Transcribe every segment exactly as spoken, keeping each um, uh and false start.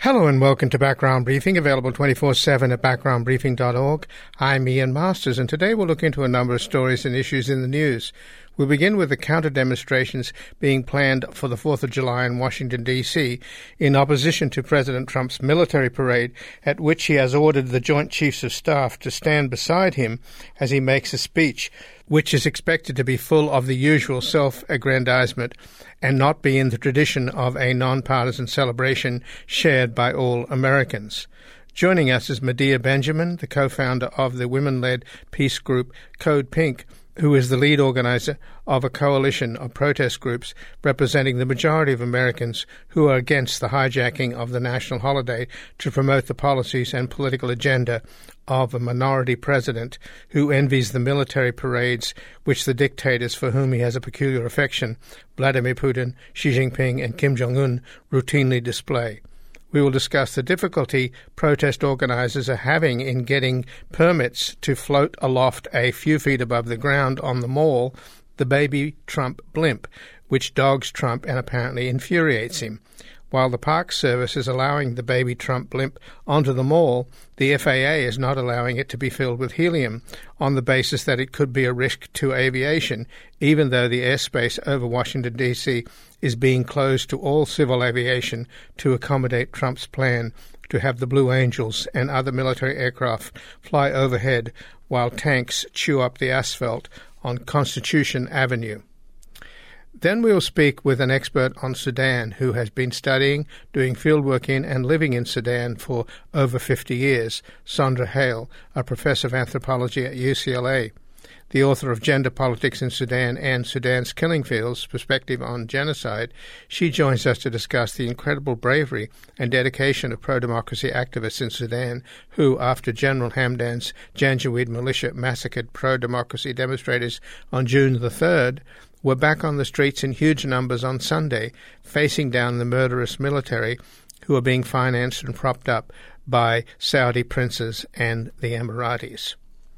Hello and welcome to Background Briefing, available twenty-four seven at background briefing dot org. I'm Ian Masters, and today we'll look into a number of stories and issues in the news. We'll begin with the counter-demonstrations being planned for the fourth of July in Washington, D C, in opposition to President Trump's military parade, at which he has ordered the Joint Chiefs of Staff to stand beside him as he makes a speech, which is expected to be full of the usual self-aggrandizement and not be in the tradition of a nonpartisan celebration shared by all Americans. Joining us is Medea Benjamin, the co-founder of the women-led peace group Code Pink, who is the lead organizer of a coalition of protest groups representing the majority of Americans who are against the hijacking of the national holiday to promote the policies and political agenda of a minority president who envies the military parades which the dictators for whom he has a peculiar affection, Vladimir Putin, Xi Jinping, and Kim Jong-un, routinely display. We will discuss the difficulty protest organizers are having in getting permits to float aloft a few feet above the ground on the mall the baby Trump blimp, which dogs Trump and apparently infuriates him. While the Park Service is allowing the baby Trump blimp onto the mall, the F A A is not allowing it to be filled with helium on the basis that it could be a risk to aviation, even though the airspace over Washington, D C is being closed to all civil aviation to accommodate Trump's plan to have the Blue Angels and other military aircraft fly overhead while tanks chew up the asphalt on Constitution Avenue. Then we will speak with an expert on Sudan who has been studying, doing fieldwork in and living in Sudan for over fifty years, Sondra Hale, a professor of anthropology at U C L A. The author of Gender Politics in Sudan and Sudan's Killing Fields, Perspective on Genocide, she joins us to discuss the incredible bravery and dedication of pro-democracy activists in Sudan who, after General Hamdan's Janjaweed militia massacred pro-democracy demonstrators on June the third, were back on the streets in huge numbers on Sunday, facing down the murderous military who are being financed and propped up by Saudi princes and the Emiratis.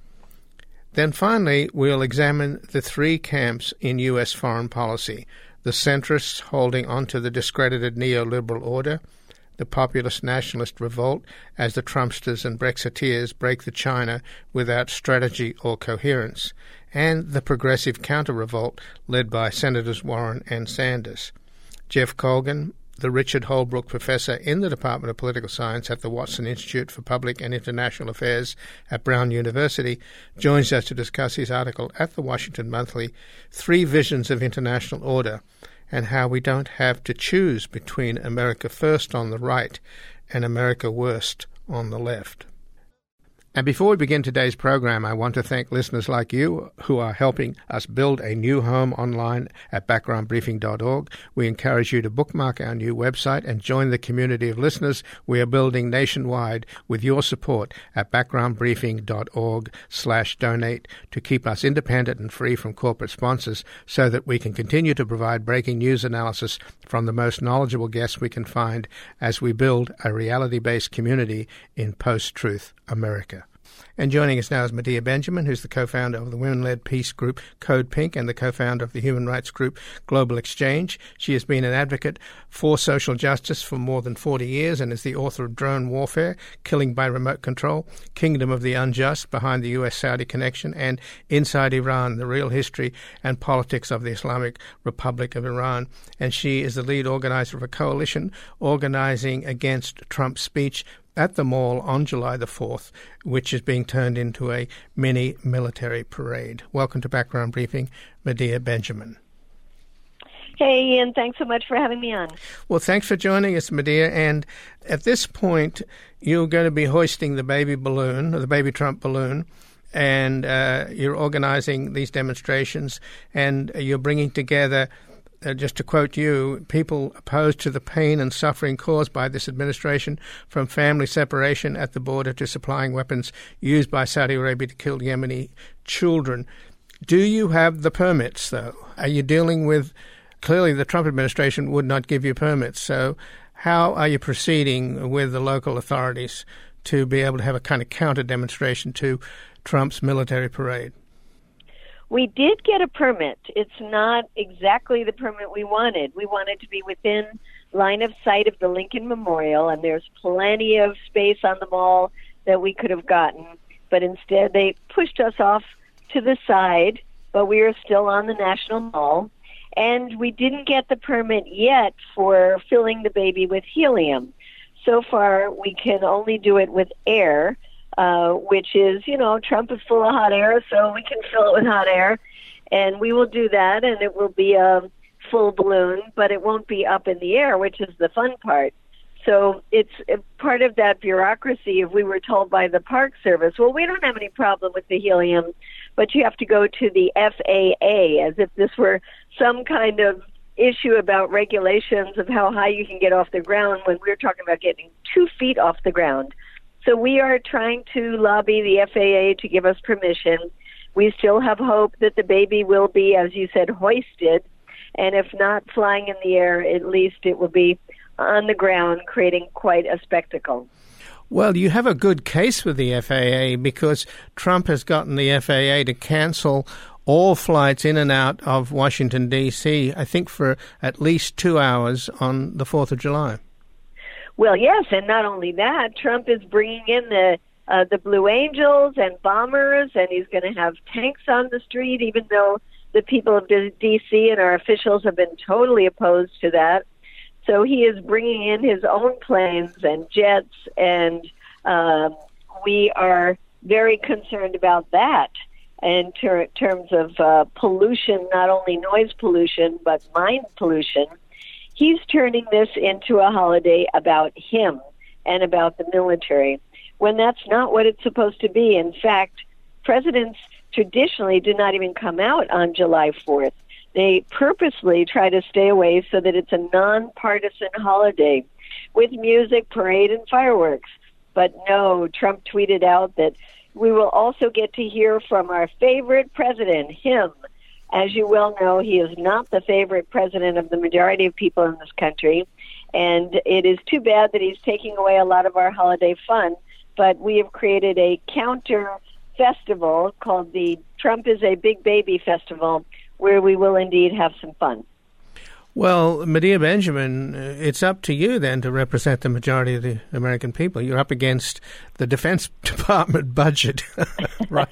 Then finally, we'll examine the three camps in U S foreign policy: the centrists holding on to the discredited neoliberal order, the populist nationalist revolt as the Trumpsters and Brexiteers break the China without strategy or coherence, and the progressive counter-revolt led by Senators Warren and Sanders. Jeff Colgan, the Richard Holbrooke Professor in the Department of Political Science at the Watson Institute for Public and International Affairs at Brown University, joins us to discuss his article at the Washington Monthly, Three Visions of International Order, and how we don't have to choose between America First on the right and America Worst on the left. And before we begin today's program, I want to thank listeners like you who are helping us build a new home online at background briefing dot org. We encourage you to bookmark our new website and join the community of listeners we are building nationwide with your support at background briefing dot org slash donate to keep us independent and free from corporate sponsors so that we can continue to provide breaking news analysis from the most knowledgeable guests we can find as we build a reality-based community in post-truth America. And joining us now is Medea Benjamin, who's the co-founder of the women-led peace group Code Pink and the co-founder of the human rights group Global Exchange. She has been an advocate for social justice for more than forty years and is the author of Drone Warfare, Killing by Remote Control, Kingdom of the Unjust, Behind the U S Saudi Connection, and Inside Iran, The Real History and Politics of the Islamic Republic of Iran. And she is the lead organizer of a coalition organizing against Trump's speech at the mall on July the fourth, which is being turned into a mini military parade. Welcome to Background Briefing, Medea Benjamin. Hey, Ian, thanks so much for having me on. Well, thanks for joining us, Medea. And at this point, you're going to be hoisting the baby balloon, or the baby Trump balloon, and uh, you're organizing these demonstrations, and you're bringing together, Uh, just to quote you, people opposed to the pain and suffering caused by this administration, from family separation at the border to supplying weapons used by Saudi Arabia to kill Yemeni children. Do you have the permits, though? Are you dealing with, clearly the Trump administration would not give you permits, so how are you proceeding with the local authorities to be able to have a kind of counter-demonstration to Trump's military parade? We did get a permit. It's not exactly the permit we wanted. We wanted to be within line of sight of the Lincoln Memorial, and there's plenty of space on the mall that we could have gotten. But instead, they pushed us off to the side, but we are still on the National Mall. And we didn't get the permit yet for filling the baby with helium. So far, we can only do it with air, uh, which is, you know, Trump is full of hot air, so we can fill it with hot air. And we will do that, and it will be a full balloon, but it won't be up in the air, which is the fun part. So it's part of that bureaucracy. If we were told by the Park Service, well, we don't have any problem with the helium, but you have to go to the F A A, as if this were some kind of issue about regulations of how high you can get off the ground, when we're talking about getting two feet off the ground. So we are trying to lobby the F A A to give us permission. We still have hope that the baby will be, as you said, hoisted, and if not flying in the air, at least it will be on the ground, creating quite a spectacle. Well, you have a good case with the F A A, because Trump has gotten the F A A to cancel all flights in and out of Washington, D C, I think for at least two hours on the fourth of July. Well, yes, and not only that, Trump is bringing in the uh, the Blue Angels and bombers, and he's going to have tanks on the street, even though the people of D C and our officials have been totally opposed to that. So he is bringing in his own planes and jets, and um, we are very concerned about that in ter- terms of uh, pollution, not only noise pollution, but mind pollution. He's turning this into a holiday about him and about the military, when that's not what it's supposed to be. In fact, presidents traditionally do not even come out on July fourth. They purposely try to stay away so that it's a nonpartisan holiday with music, parade, and fireworks. But no, Trump tweeted out that we will also get to hear from our favorite president, him. As you well know, he is not the favorite president of the majority of people in this country, and it is too bad that he's taking away a lot of our holiday fun. But we have created a counter festival called the Trump is a Big Baby Festival, where we will indeed have some fun. Well, Medea Benjamin, it's up to you then to represent the majority of the American people. You're up against the Defense Department budget, right?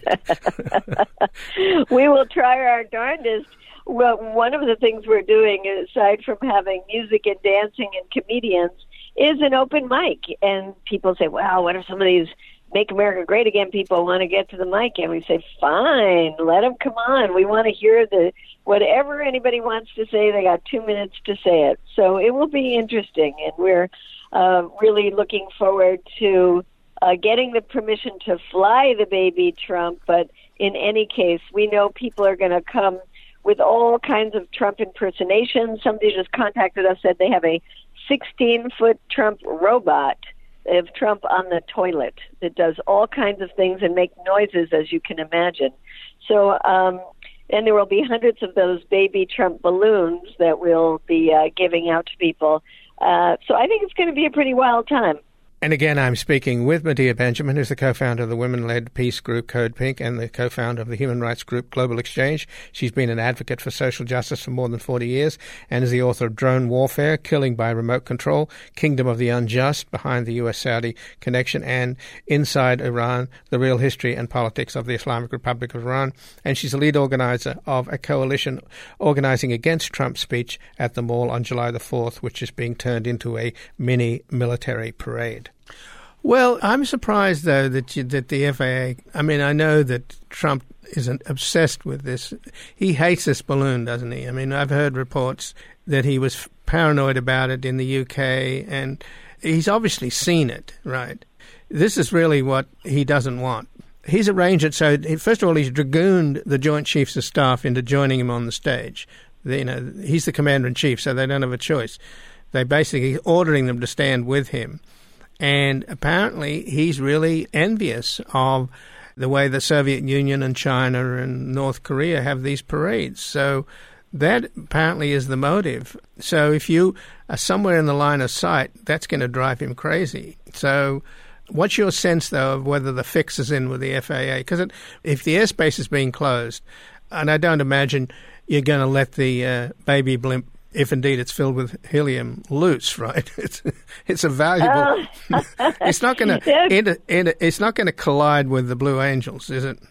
We will try our darndest. Well, one of the things we're doing, aside from having music and dancing and comedians, is an open mic. And people say, wow, what if some of these Make America Great Again people want to get to the mic? And we say, fine, let them come on. We want to hear the whatever anybody wants to say. They got two minutes to say it. So it will be interesting, and we're uh, really looking forward to uh, getting the permission to fly the baby Trump. But in any case, we know people are going to come with all kinds of Trump impersonations. Somebody just contacted us, said they have a sixteen-foot Trump robot of Trump on the toilet that does all kinds of things and make noises, as you can imagine. So, um, and there will be hundreds of those baby Trump balloons that we'll be uh, giving out to people. Uh, so I think it's going to be a pretty wild time. And again, I'm speaking with Medea Benjamin, who's the co-founder of the women-led peace group Code Pink and the co-founder of the human rights group Global Exchange. She's been an advocate for social justice for more than forty years and is the author of Drone Warfare, Killing by Remote Control, Kingdom of the Unjust, Behind the U S Saudi Connection, and Inside Iran, The Real History and Politics of the Islamic Republic of Iran. And she's the lead organizer of a coalition organizing against Trump's speech at the mall on July the fourth, which is being turned into a mini military parade. Well, I'm surprised, though, that you, that the F A A, I mean, I know that Trump isn't obsessed with this. He hates this balloon, doesn't he? I mean, I've heard reports that he was paranoid about it in the U K, and he's obviously seen it, right? This is really what he doesn't want. He's arranged it so, first of all, he's dragooned the Joint Chiefs of Staff into joining him on the stage. They, you know, he's the commander-in-chief, so they don't have a choice. They're basically ordering them to stand with him. And apparently he's really envious of the way the Soviet Union and China and North Korea have these parades. So that apparently is the motive. So if you are somewhere in the line of sight, that's going to drive him crazy. So what's your sense, though, of whether the fix is in with the F A A? Because if the airspace is being closed, and I don't imagine you're going to let the uh, baby blimp if indeed it's filled with helium loose, right? It's it's a valuable. Oh. It's not going to it's not going to collide with the Blue Angels, is it?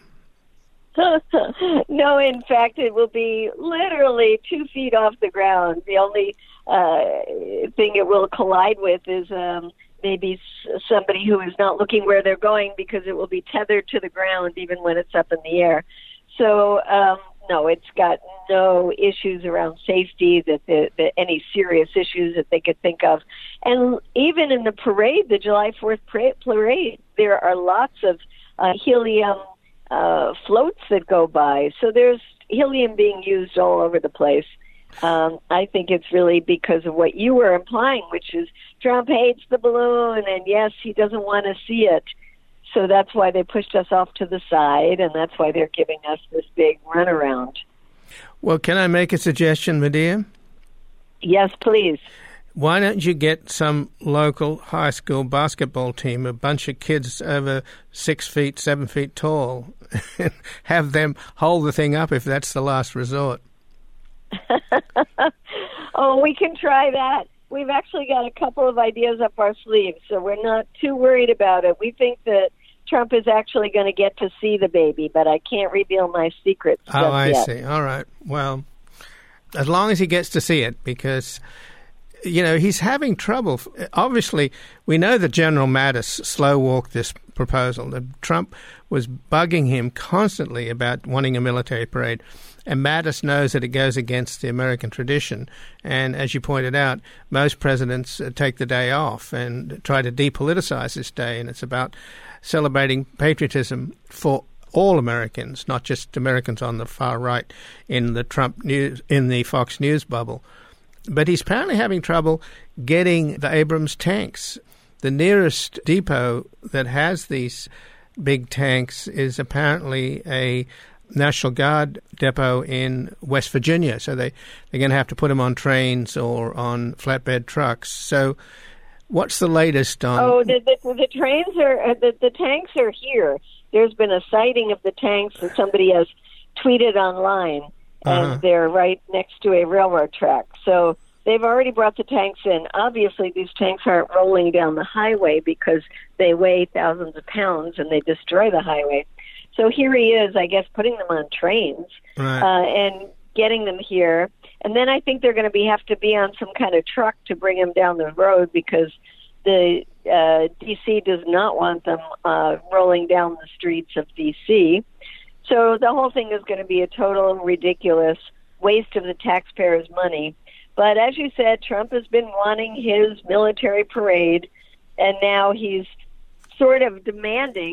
No, in fact, it will be literally two feet off the ground. The only uh, thing it will collide with is um, maybe somebody who is not looking where they're going, because it will be tethered to the ground even when it's up in the air. So, um, no, it's got no issues around safety, that, the, that any serious issues that they could think of. And even in the parade, the July fourth parade, there are lots of uh, helium uh, floats that go by. So there's helium being used all over the place. Um, I think it's really because of what you were implying, which is Trump hates the balloon, and yes, he doesn't want to see it. So that's why they pushed us off to the side, and that's why they're giving us this big runaround. Well, can I make a suggestion, Medea? Yes, please. Why don't you get some local high school basketball team, a bunch of kids over six feet, seven feet tall, and have them hold the thing up if that's the last resort? Oh, we can try that. We've actually got a couple of ideas up our sleeves, so we're not too worried about it. We think that Trump is actually going to get to see the baby, but I can't reveal my secrets. Oh, I yet. see. All right. Well, as long as he gets to see it, because, you know, he's having trouble. Obviously, we know that General Mattis slow-walked this proposal. That Trump was bugging him constantly about wanting a military parade. And Mattis knows that it goes against the American tradition. And as you pointed out, most presidents take the day off and try to depoliticize this day. And it's about celebrating patriotism for all Americans, not just Americans on the far right in the Trump news, in the Fox News bubble. But he's apparently having trouble getting the Abrams tanks. The nearest depot that has these big tanks is apparently a National Guard depot in West Virginia. So they, they're going to have to put them on trains or on flatbed trucks. So what's the latest on... Oh, the, the, the trains are, the, the tanks are here. There's been a sighting of the tanks that somebody has tweeted online, and uh-huh. they're right next to a railroad track. So they've already brought the tanks in. Obviously, these tanks aren't rolling down the highway because they weigh thousands of pounds and they destroy the highway. So here he is, I guess, putting them on trains right. uh, and getting them here. And then I think they're going to be have to be on some kind of truck to bring them down the road, because the uh, D C does not want them uh, rolling down the streets of D C. So the whole thing is going to be a total ridiculous waste of the taxpayers' money. But as you said, Trump has been wanting his military parade, and now he's sort of demanding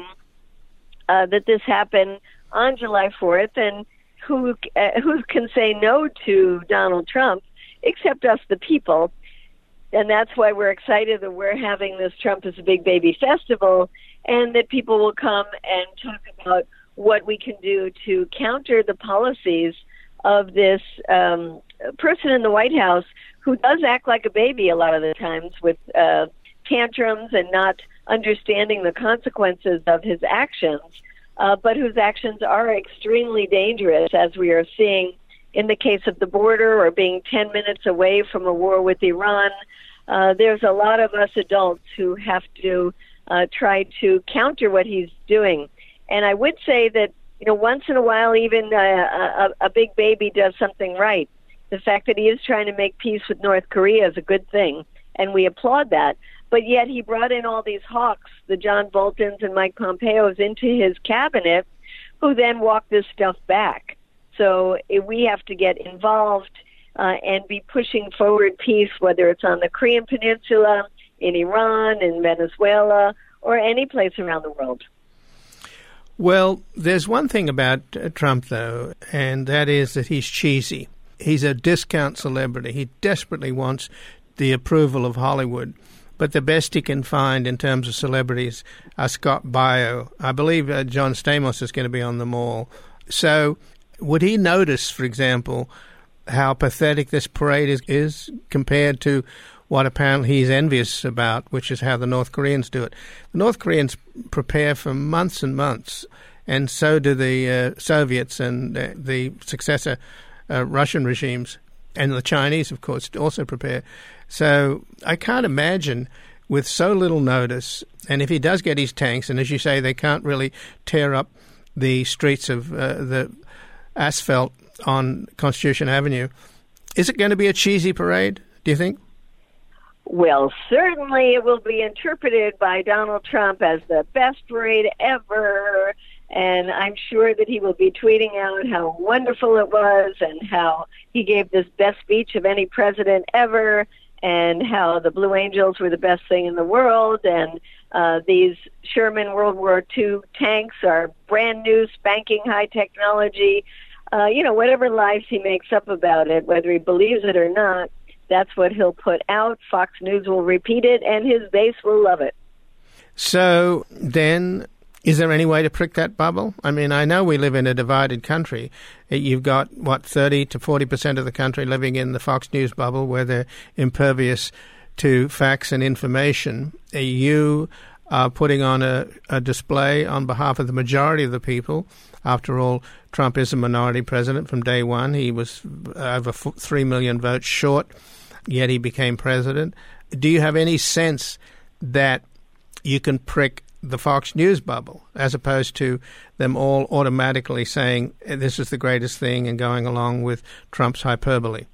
Uh, that this happened on July fourth, and who uh, who can say no to Donald Trump except us, the people? And that's why we're excited that we're having this Trump is a Big Baby Festival, and that people will come and talk about what we can do to counter the policies of this um, person in the White House who does act like a baby a lot of the times, with uh, tantrums and not understanding the consequences of his actions, uh, but whose actions are extremely dangerous, as we are seeing in the case of the border or being ten minutes away from a war with Iran. Uh, there's a lot of us adults who have to uh, try to counter what he's doing. And I would say that, you know, once in a while, even uh, a, a big baby does something right. The fact that he is trying to make peace with North Korea is a good thing, and we applaud that. But yet he brought in all these hawks, the John Boltons and Mike Pompeos, into his cabinet, who then walked this stuff back. So we have to get involved uh, and be pushing forward peace, whether it's on the Korean Peninsula, in Iran, in Venezuela, or any place around the world. Well, there's one thing about uh, Trump, though, and that is that he's cheesy. He's a discount celebrity. He desperately wants the approval of Hollywood. But the best he can find in terms of celebrities are Scott Baio. I believe uh, John Stamos is going to be on the mall. So would he notice, for example, how pathetic this parade is, is compared to what apparently he's envious about, which is how the North Koreans do it? The North Koreans prepare for months and months, and so do the uh, Soviets and uh, the successor uh, Russian regimes. And the Chinese, of course, also prepare. So I can't imagine with so little notice, and if he does get his tanks, and as you say, they can't really tear up the streets of uh, the asphalt on Constitution Avenue, is it going to be a cheesy parade, do you think? Well, certainly it will be interpreted by Donald Trump as the best parade ever, and I'm sure that he will be tweeting out how wonderful it was and how he gave this best speech of any president ever, and how the Blue Angels were the best thing in the world, and uh, these Sherman World War Two tanks are brand new, spanking high technology. Uh, you know, whatever lies he makes up about it, whether he believes it or not, that's what he'll put out. Fox News will repeat it, and his base will love it. So then, is there any way to prick that bubble? I mean, I know we live in a divided country. You've got, what, thirty to forty percent of the country living in the Fox News bubble where they're impervious to facts and information. You are putting on a, a display on behalf of the majority of the people. After all, Trump is a minority president from day one. He was over three million votes short, yet he became president. Do you have any sense that you can prick the Fox News bubble, as opposed to them all automatically saying this is the greatest thing and going along with Trump's hyperbole?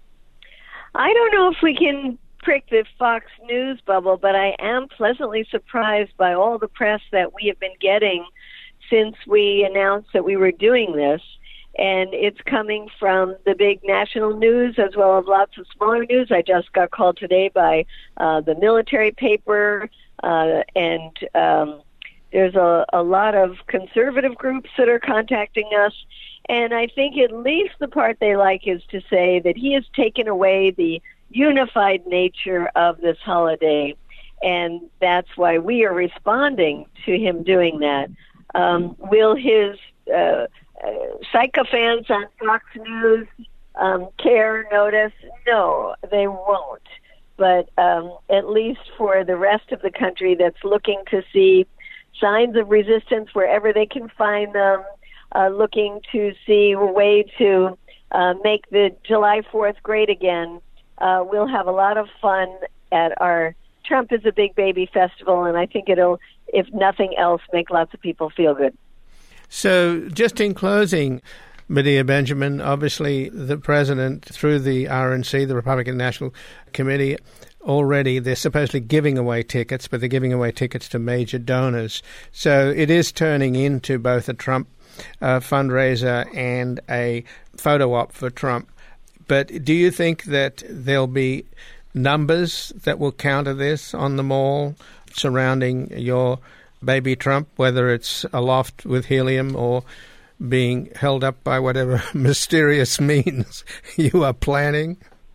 I don't know if we can prick the Fox News bubble, but I am pleasantly surprised by all the press that we have been getting since we announced that we were doing this. And it's coming from the big national news as well as lots of smaller news. I just got called today by uh, the military paper, uh, and um, there's a, a lot of conservative groups that are contacting us. And I think at least the part they like is to say that he has taken away the unified nature of this holiday. And that's why we are responding to him doing that. Um, will his uh, uh, sycophants on Fox News um, care, notice? No, they won't. But um, at least for the rest of the country that's looking to see signs of resistance wherever they can find them, uh, looking to see a way to uh, make the July fourth great again, uh, we'll have a lot of fun at our Trump is a Big Baby Festival, and I think it'll, if nothing else, make lots of people feel good. So just in closing, Medea Benjamin, obviously the president, through the R N C, the Republican National Committee, already they're supposedly giving away tickets, but they're giving away tickets to major donors. So it is turning into both a Trump uh, fundraiser and a photo op for Trump. But do you think that there'll be numbers that will counter this on the mall surrounding your baby Trump, whether it's aloft with helium or being held up by whatever mysterious means you are planning?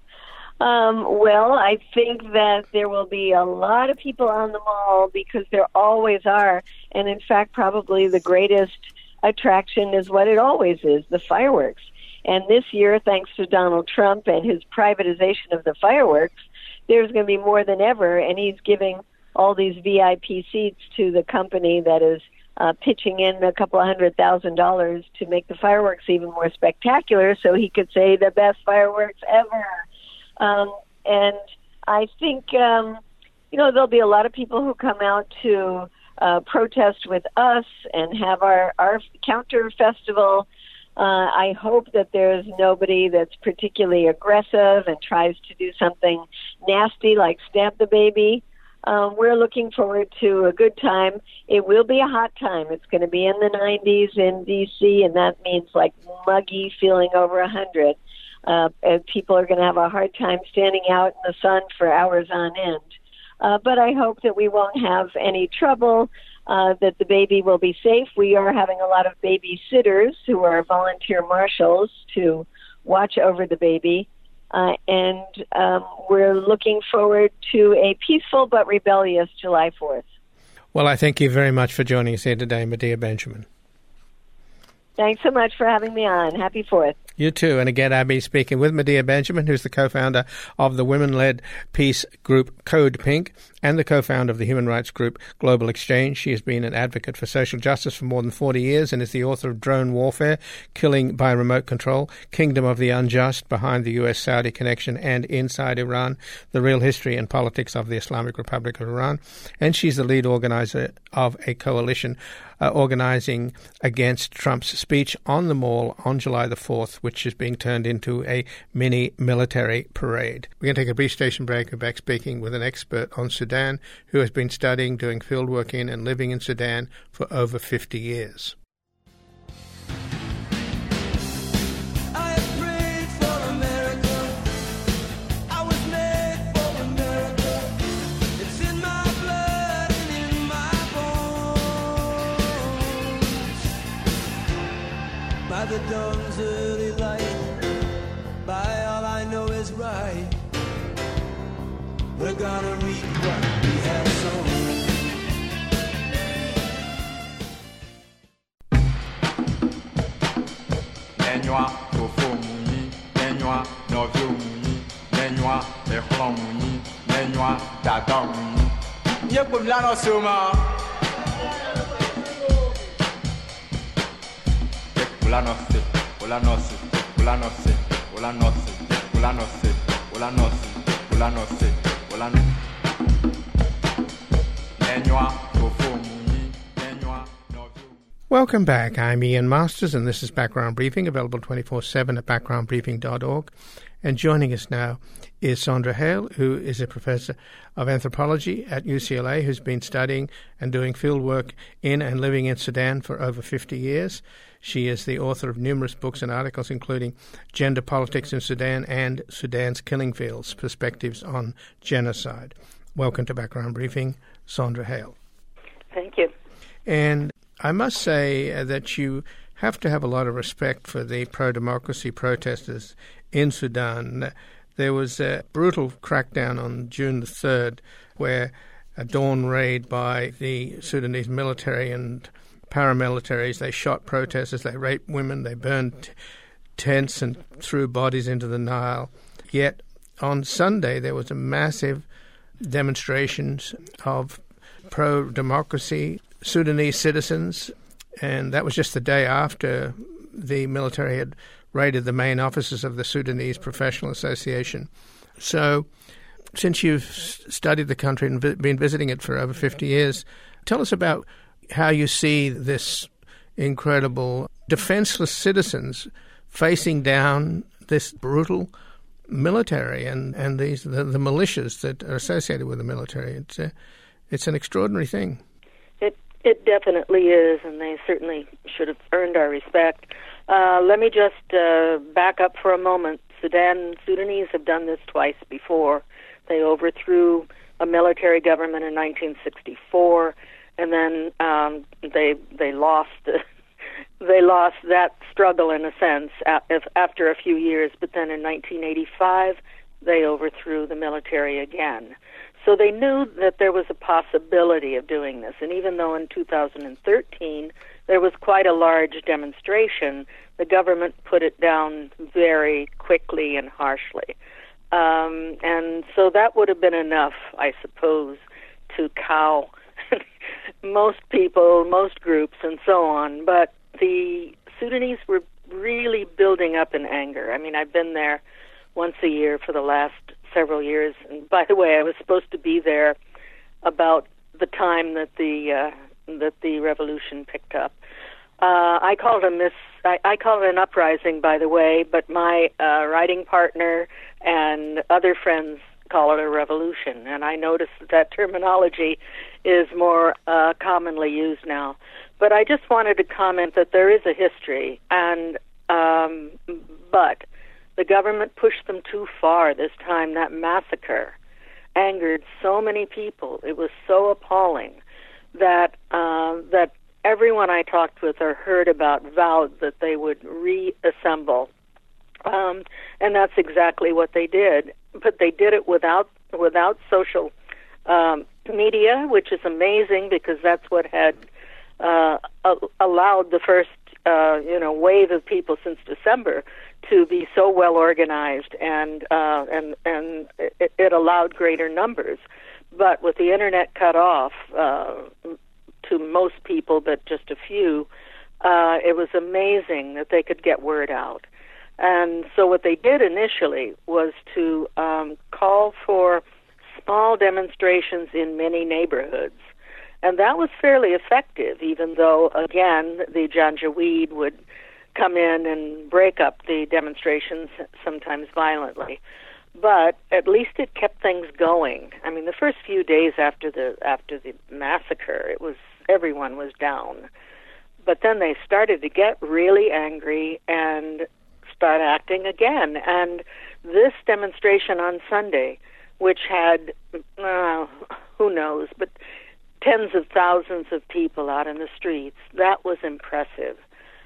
Um, well, I think that there will be a lot of people on the mall because there always are. And in fact, probably the greatest attraction is what it always is, the fireworks. And this year, thanks to Donald Trump and his privatization of the fireworks, there's going to be more than ever, and he's giving all these V I P seats to the company that is uh, pitching in a couple of hundred thousand dollars to make the fireworks even more spectacular so he could say the best fireworks ever. Um, and I think, um, you know, there'll be a lot of people who come out to uh, protest with us and have our, our counter festival. Uh, I hope that there's nobody that's particularly aggressive and tries to do something nasty like stab the baby. Um, we're looking forward to a good time. It will be a hot time. It's going to be in the nineties in D C, and that means like muggy, feeling over one hundred. Uh, and people are going to have a hard time standing out in the sun for hours on end. Uh, but I hope that we won't have any trouble. Uh, that the baby will be safe. We are having a lot of babysitters who are volunteer marshals to watch over the baby. Uh, and um, we're looking forward to a peaceful but rebellious July fourth. Well, I thank you very much for joining us here today, Medea Benjamin. Thanks so much for having me on. Happy fourth. You too. And again, I'll be speaking with Medea Benjamin, who's the co-founder of the women-led peace group Code Pink and the co-founder of the human rights group Global Exchange. She has been an advocate for social justice for more than forty years and is the author of Drone Warfare, Killing by Remote Control, Kingdom of the Unjust, Behind the U S-Saudi Connection and Inside Iran, The Real History and Politics of the Islamic Republic of Iran. And she's the lead organizer of a coalition uh, organizing against Trump's speech on the Mall on July the fourth, which is being turned into a mini military parade. We're going to take a brief station break. We're back speaking with an expert on Sudan who has been studying, doing field work in and living in Sudan for over fifty years. The dawn's early light, by all I know is right, we're gonna reap what we have sown. Nenwa tofo muni, nenwa novio muni, nenwa ekhlon muni, nenwa dada muni. Nye kumla no suma. Ola noce, ola noce, ola noce, ola noce, ola noce, ola noce, ola noce, ola noce. Welcome back. I'm Ian Masters, and this is Background Briefing, available twenty-four seven at background briefing dot org. And joining us now is Sondra Hale, who is a professor of anthropology at U C L A, who's been studying and doing field work in and living in Sudan for over fifty years. She is the author of numerous books and articles, including Gender Politics in Sudan and Sudan's Killing Fields, Perspectives on Genocide. Welcome to Background Briefing, Sondra Hale. Thank you. And I must say that you have to have a lot of respect for the pro-democracy protesters in Sudan. There was a brutal crackdown on June the third where a dawn raid by the Sudanese military and paramilitaries, they shot protesters, they raped women, they burned tents and threw bodies into the Nile. Yet on Sunday there was a massive demonstrations of pro-democracy Sudanese citizens, and that was just the day after the military had raided the main offices of the Sudanese Professional Association. So since you've studied the country and been visiting it for over fifty years, tell us about how you see this incredible defenseless citizens facing down this brutal military and, and these the, the militias that are associated with the military. It's a, it's an extraordinary thing. It it definitely is, and they certainly should have earned our respect. Uh, let me just uh, back up for a moment. Sudan Sudanese have done this twice before. They overthrew a military government in nineteen sixty-four. And then um, they they lost they lost that struggle in a sense after a few years. But then in nineteen eighty-five, they overthrew the military again. So they knew that there was a possibility of doing this. And even though in two thousand thirteen there was quite a large demonstration, the government put it down very quickly and harshly. Um, and so that would have been enough, I suppose, to cow most people, most groups, and so on. But the Sudanese were really building up in anger. I mean, I've been there once a year for the last several years. And by the way, I was supposed to be there about the time that the uh, that the revolution picked up. Uh, I call it a mis. I, I call it an uprising, by the way. But my uh, writing partner and other friends call it a revolution, and I notice that, that terminology is more uh, commonly used now. But I just wanted to comment that there is a history, and um, but the government pushed them too far this time. That massacre angered so many people. It was so appalling that uh, that everyone I talked with or heard about vowed that they would reassemble. Um, and that's exactly what they did. But they did it without without social um, media, which is amazing because that's what had uh, a- allowed the first uh, you know, wave of people since December to be so well organized, and uh, and and it, it allowed greater numbers. But with the internet cut off uh, to most people, but just a few, uh, it was amazing that they could get word out. And so what they did initially was to um, call for small demonstrations in many neighborhoods. And that was fairly effective, even though, again, the Janjaweed would come in and break up the demonstrations, sometimes violently. But at least it kept things going. I mean, the first few days after the after the massacre, it was everyone was down. But then they started to get really angry and start acting again. And this demonstration on Sunday, which had, uh, who knows, but tens of thousands of people out in the streets, that was impressive.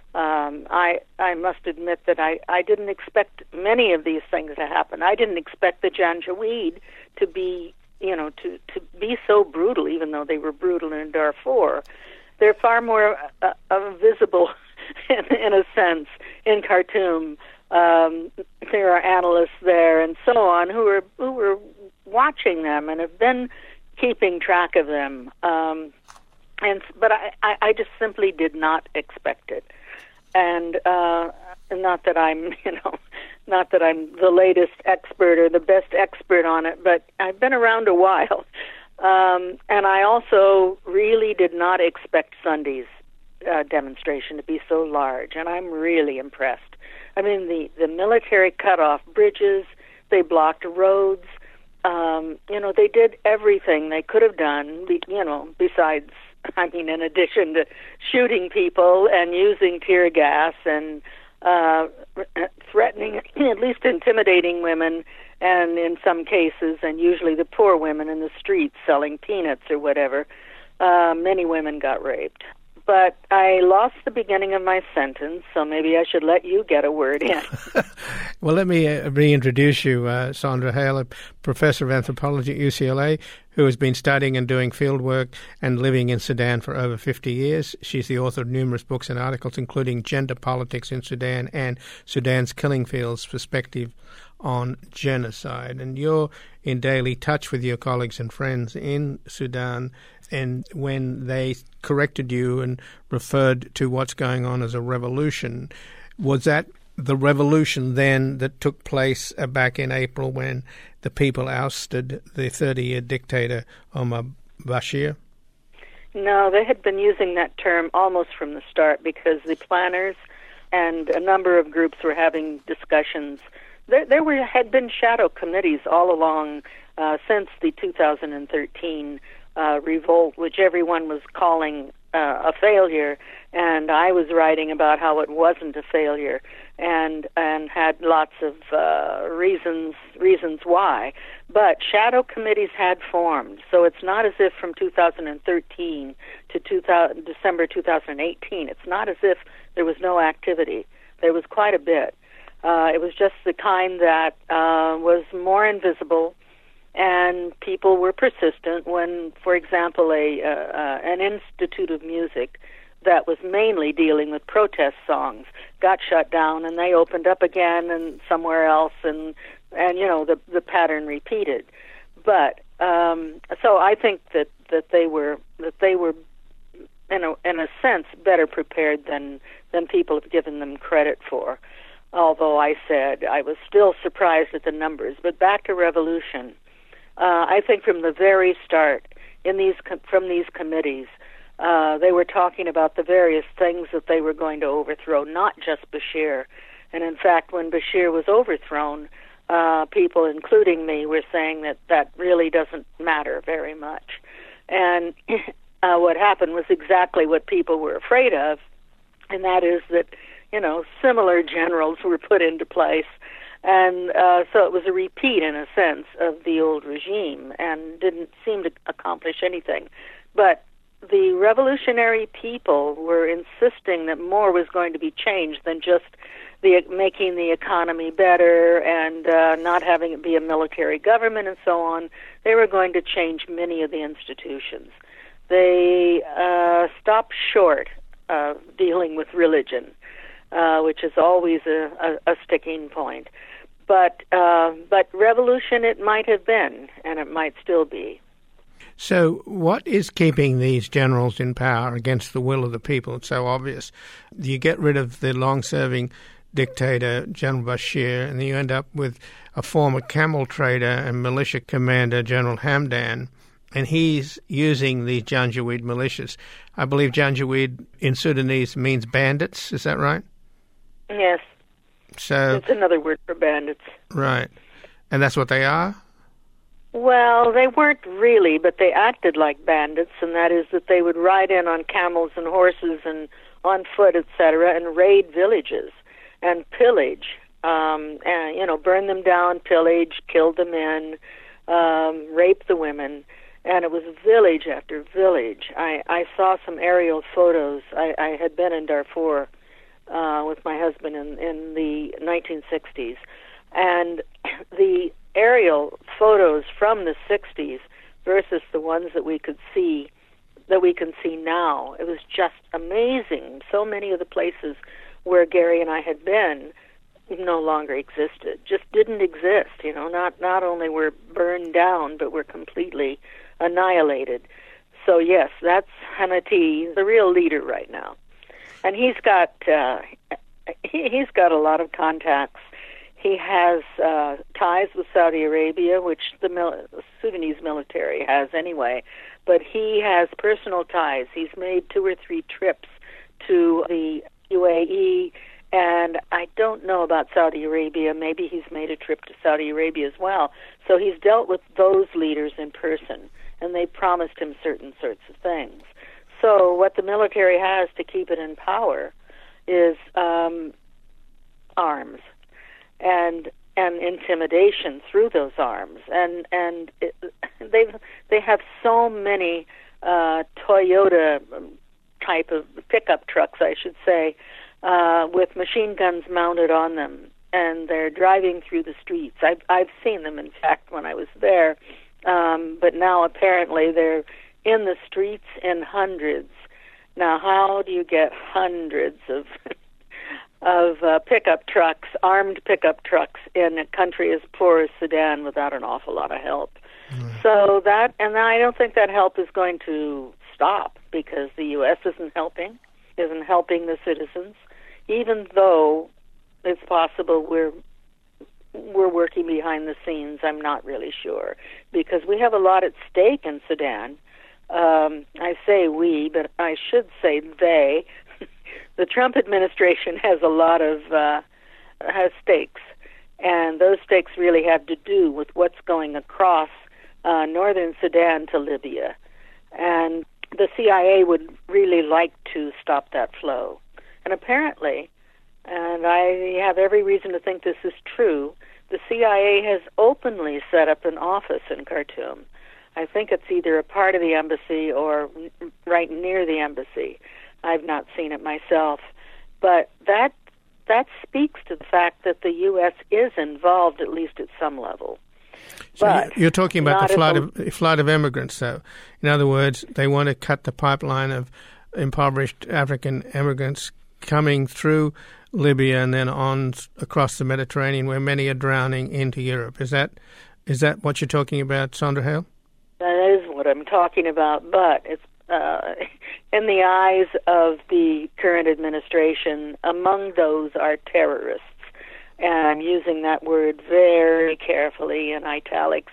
Um, I I must admit that I, I didn't expect many of these things to happen. I didn't expect the Janjaweed to be, you know, to, to be so brutal, even though they were brutal in Darfur. They're far more uh, uh, visible, in, in a sense, in Khartoum. Um, there are analysts there and so on who are who are watching them and have been keeping track of them. Um, and but I, I, I just simply did not expect it. And uh, not that I'm, you know, not that I'm the latest expert or the best expert on it, but I've been around a while. Um, and I also really did not expect Sunday's uh, demonstration to be so large, and I'm really impressed. I mean, the, the military cut off bridges, they blocked roads, um, you know, they did everything they could have done, you know, besides, I mean, in addition to shooting people and using tear gas and uh, threatening, at least intimidating women, and in some cases, and usually the poor women in the streets selling peanuts or whatever, uh, many women got raped. But I lost the beginning of my sentence, so maybe I should let you get a word in. Well, let me uh, reintroduce you, uh, Sandra Hale, a professor of anthropology at U C L A, who has been studying and doing field work and living in Sudan for over fifty years. She's the author of numerous books and articles, including Gender Politics in Sudan and Sudan's Killing Fields, Perspective on Genocide. And you're in daily touch with your colleagues and friends in Sudan, and when they corrected you and referred to what's going on as a revolution, was that the revolution then that took place uh, back in April when the people ousted the thirty-year dictator Omar Bashir? No, they had been using that term almost from the start, because the planners and a number of groups were having discussions. There, there were had been shadow committees all along uh, since the two thousand thirteen uh, revolt, which everyone was calling uh, a failure, and I was writing about how it wasn't a failure, and and had lots of uh, reasons reasons why. But shadow committees had formed, so it's not as if from two thousand thirteen to two thousand, December two thousand eighteen, it's not as if there was no activity. There was quite a bit. Uh, it was just the kind that uh, was more invisible, and people were persistent when, for example, a uh, uh, an institute of music that was mainly dealing with protest songs got shut down, and they opened up again and somewhere else, and and you know the the pattern repeated. But um, so I think that, that they were that they were in a in a sense better prepared than than people have given them credit for. Although I said I was still surprised at the numbers. But back to revolution, uh, I think from the very start, in these com- from these committees, uh, they were talking about the various things that they were going to overthrow, not just Bashir. And in fact, when Bashir was overthrown, uh, people, including me, were saying that that really doesn't matter very much. And uh, what happened was exactly what people were afraid of, and that is that, you know, similar generals were put into place. And uh, so it was a repeat, in a sense, of the old regime, and didn't seem to accomplish anything. But the revolutionary people were insisting that more was going to be changed than just the making the economy better and uh, not having it be a military government and so on. They were going to change many of the institutions. They uh, stopped short uh, dealing with religion, uh, which is always a, a, a sticking point. But uh, but revolution it might have been, and it might still be. So what is keeping these generals in power against the will of the people? It's so obvious. You get rid of the long-serving dictator, General Bashir, and then you end up with a former camel trader and militia commander, General Hamdan, and he's using these Janjaweed militias. I believe Janjaweed in Sudanese means bandits. Is that right? Yes. So it's another word for bandits. Right. And that's what they are? Well, they weren't really, but they acted like bandits, and that is that they would ride in on camels and horses and on foot, et cetera, and raid villages and pillage, um, and, you know, burn them down, pillage, kill the men, um, rape the women, and it was village after village. I, I saw some aerial photos. I, I had been in Darfur uh, with my husband in, in the nineteen sixties, and the aerial photos from the sixties versus the ones that we could see, that we can see now. It was just amazing. So many of the places where Gary and I had been no longer existed, just didn't exist. You know, not not only were burned down, but were completely annihilated. So yes, that's Hannity, the real leader right now, and he's got uh, he, he's got a lot of contacts. He has uh, ties with Saudi Arabia, which the mil- Sudanese military has anyway, but he has personal ties. He's made two or three trips to the U A E, and I don't know about Saudi Arabia. Maybe he's made a trip to Saudi Arabia as well. So he's dealt with those leaders in person, and they promised him certain sorts of things. So what the military has to keep it in power is um, arms. And and intimidation through those arms, and and it, they they have so many uh, Toyota type of pickup trucks, I should say, uh, with machine guns mounted on them, and they're driving through the streets. I've I've seen them, in fact, when I was there, um, but now apparently they're in the streets in hundreds. Now, how do you get hundreds of of uh, pickup trucks, armed pickup trucks, in a country as poor as Sudan without an awful lot of help? Mm. So that, and I don't think that help is going to stop, because the U S isn't helping, isn't helping the citizens, even though it's possible we're we're working behind the scenes. I'm not really sure, because we have a lot at stake in Sudan. Um, I say we, but I should say they. The Trump administration has a lot of uh, has stakes, and those stakes really have to do with what's going across uh, northern Sudan to Libya. And the C I A would really like to stop that flow. And apparently, and I have every reason to think this is true, the C I A has openly set up an office in Khartoum. I think it's either a part of the embassy or right near the embassy. I've not seen it myself, but that that speaks to the fact that the U S is involved, at least at some level. So but you're talking about the flood the, of flood of immigrants, though. In other words, they want to cut the pipeline of impoverished African immigrants coming through Libya and then on across the Mediterranean, where many are drowning, into Europe. Is that is that what you're talking about, Sondra Hale? That is what I'm talking about, but it's Uh, in the eyes of the current administration, among those are terrorists. And I'm using that word very carefully in italics.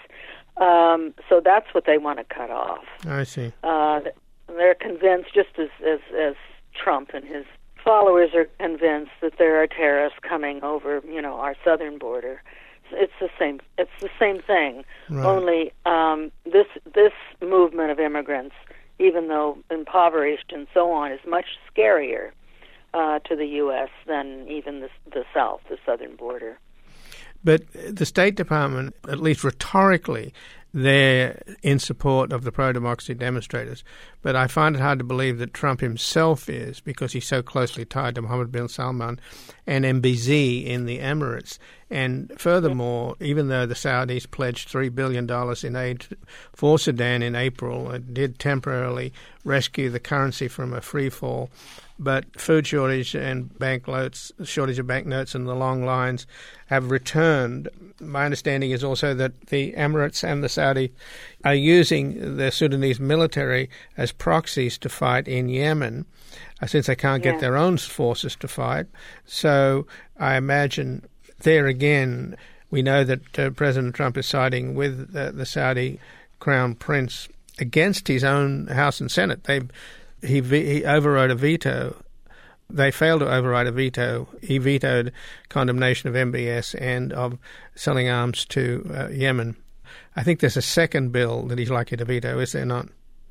Um, so that's what they want to cut off. I see. Uh, they're convinced, just as, as, as Trump and his followers are convinced, that there are terrorists coming over, you know, our southern border. It's the same. It's the same thing. Right. Only um, this this movement of immigrants, even though impoverished and so on, is much scarier uh, to the U S than even the, the South, the southern border. But the State Department, at least rhetorically, they're in support of the pro-democracy demonstrators. But I find it hard to believe that Trump himself is, because he's so closely tied to Mohammed bin Salman and M B Z in the Emirates. And furthermore, even though the Saudis pledged three billion dollars in aid for Sudan in April, it did temporarily rescue the currency from a free fall. but food shortage and banknotes, shortage of banknotes and the long lines have returned. My understanding is also that the Emirates and the Saudi are using the Sudanese military as proxies to fight in Yemen, uh, since they can't get yeah. their own forces to fight. So I imagine there again, we know that uh, President Trump is siding with uh, the Saudi Crown Prince against his own House and Senate. They he, he overrode a veto. They failed to override a veto. He vetoed condemnation of M B S and of selling arms to uh, Yemen. I think there's a second bill that he's likely to veto, is there not?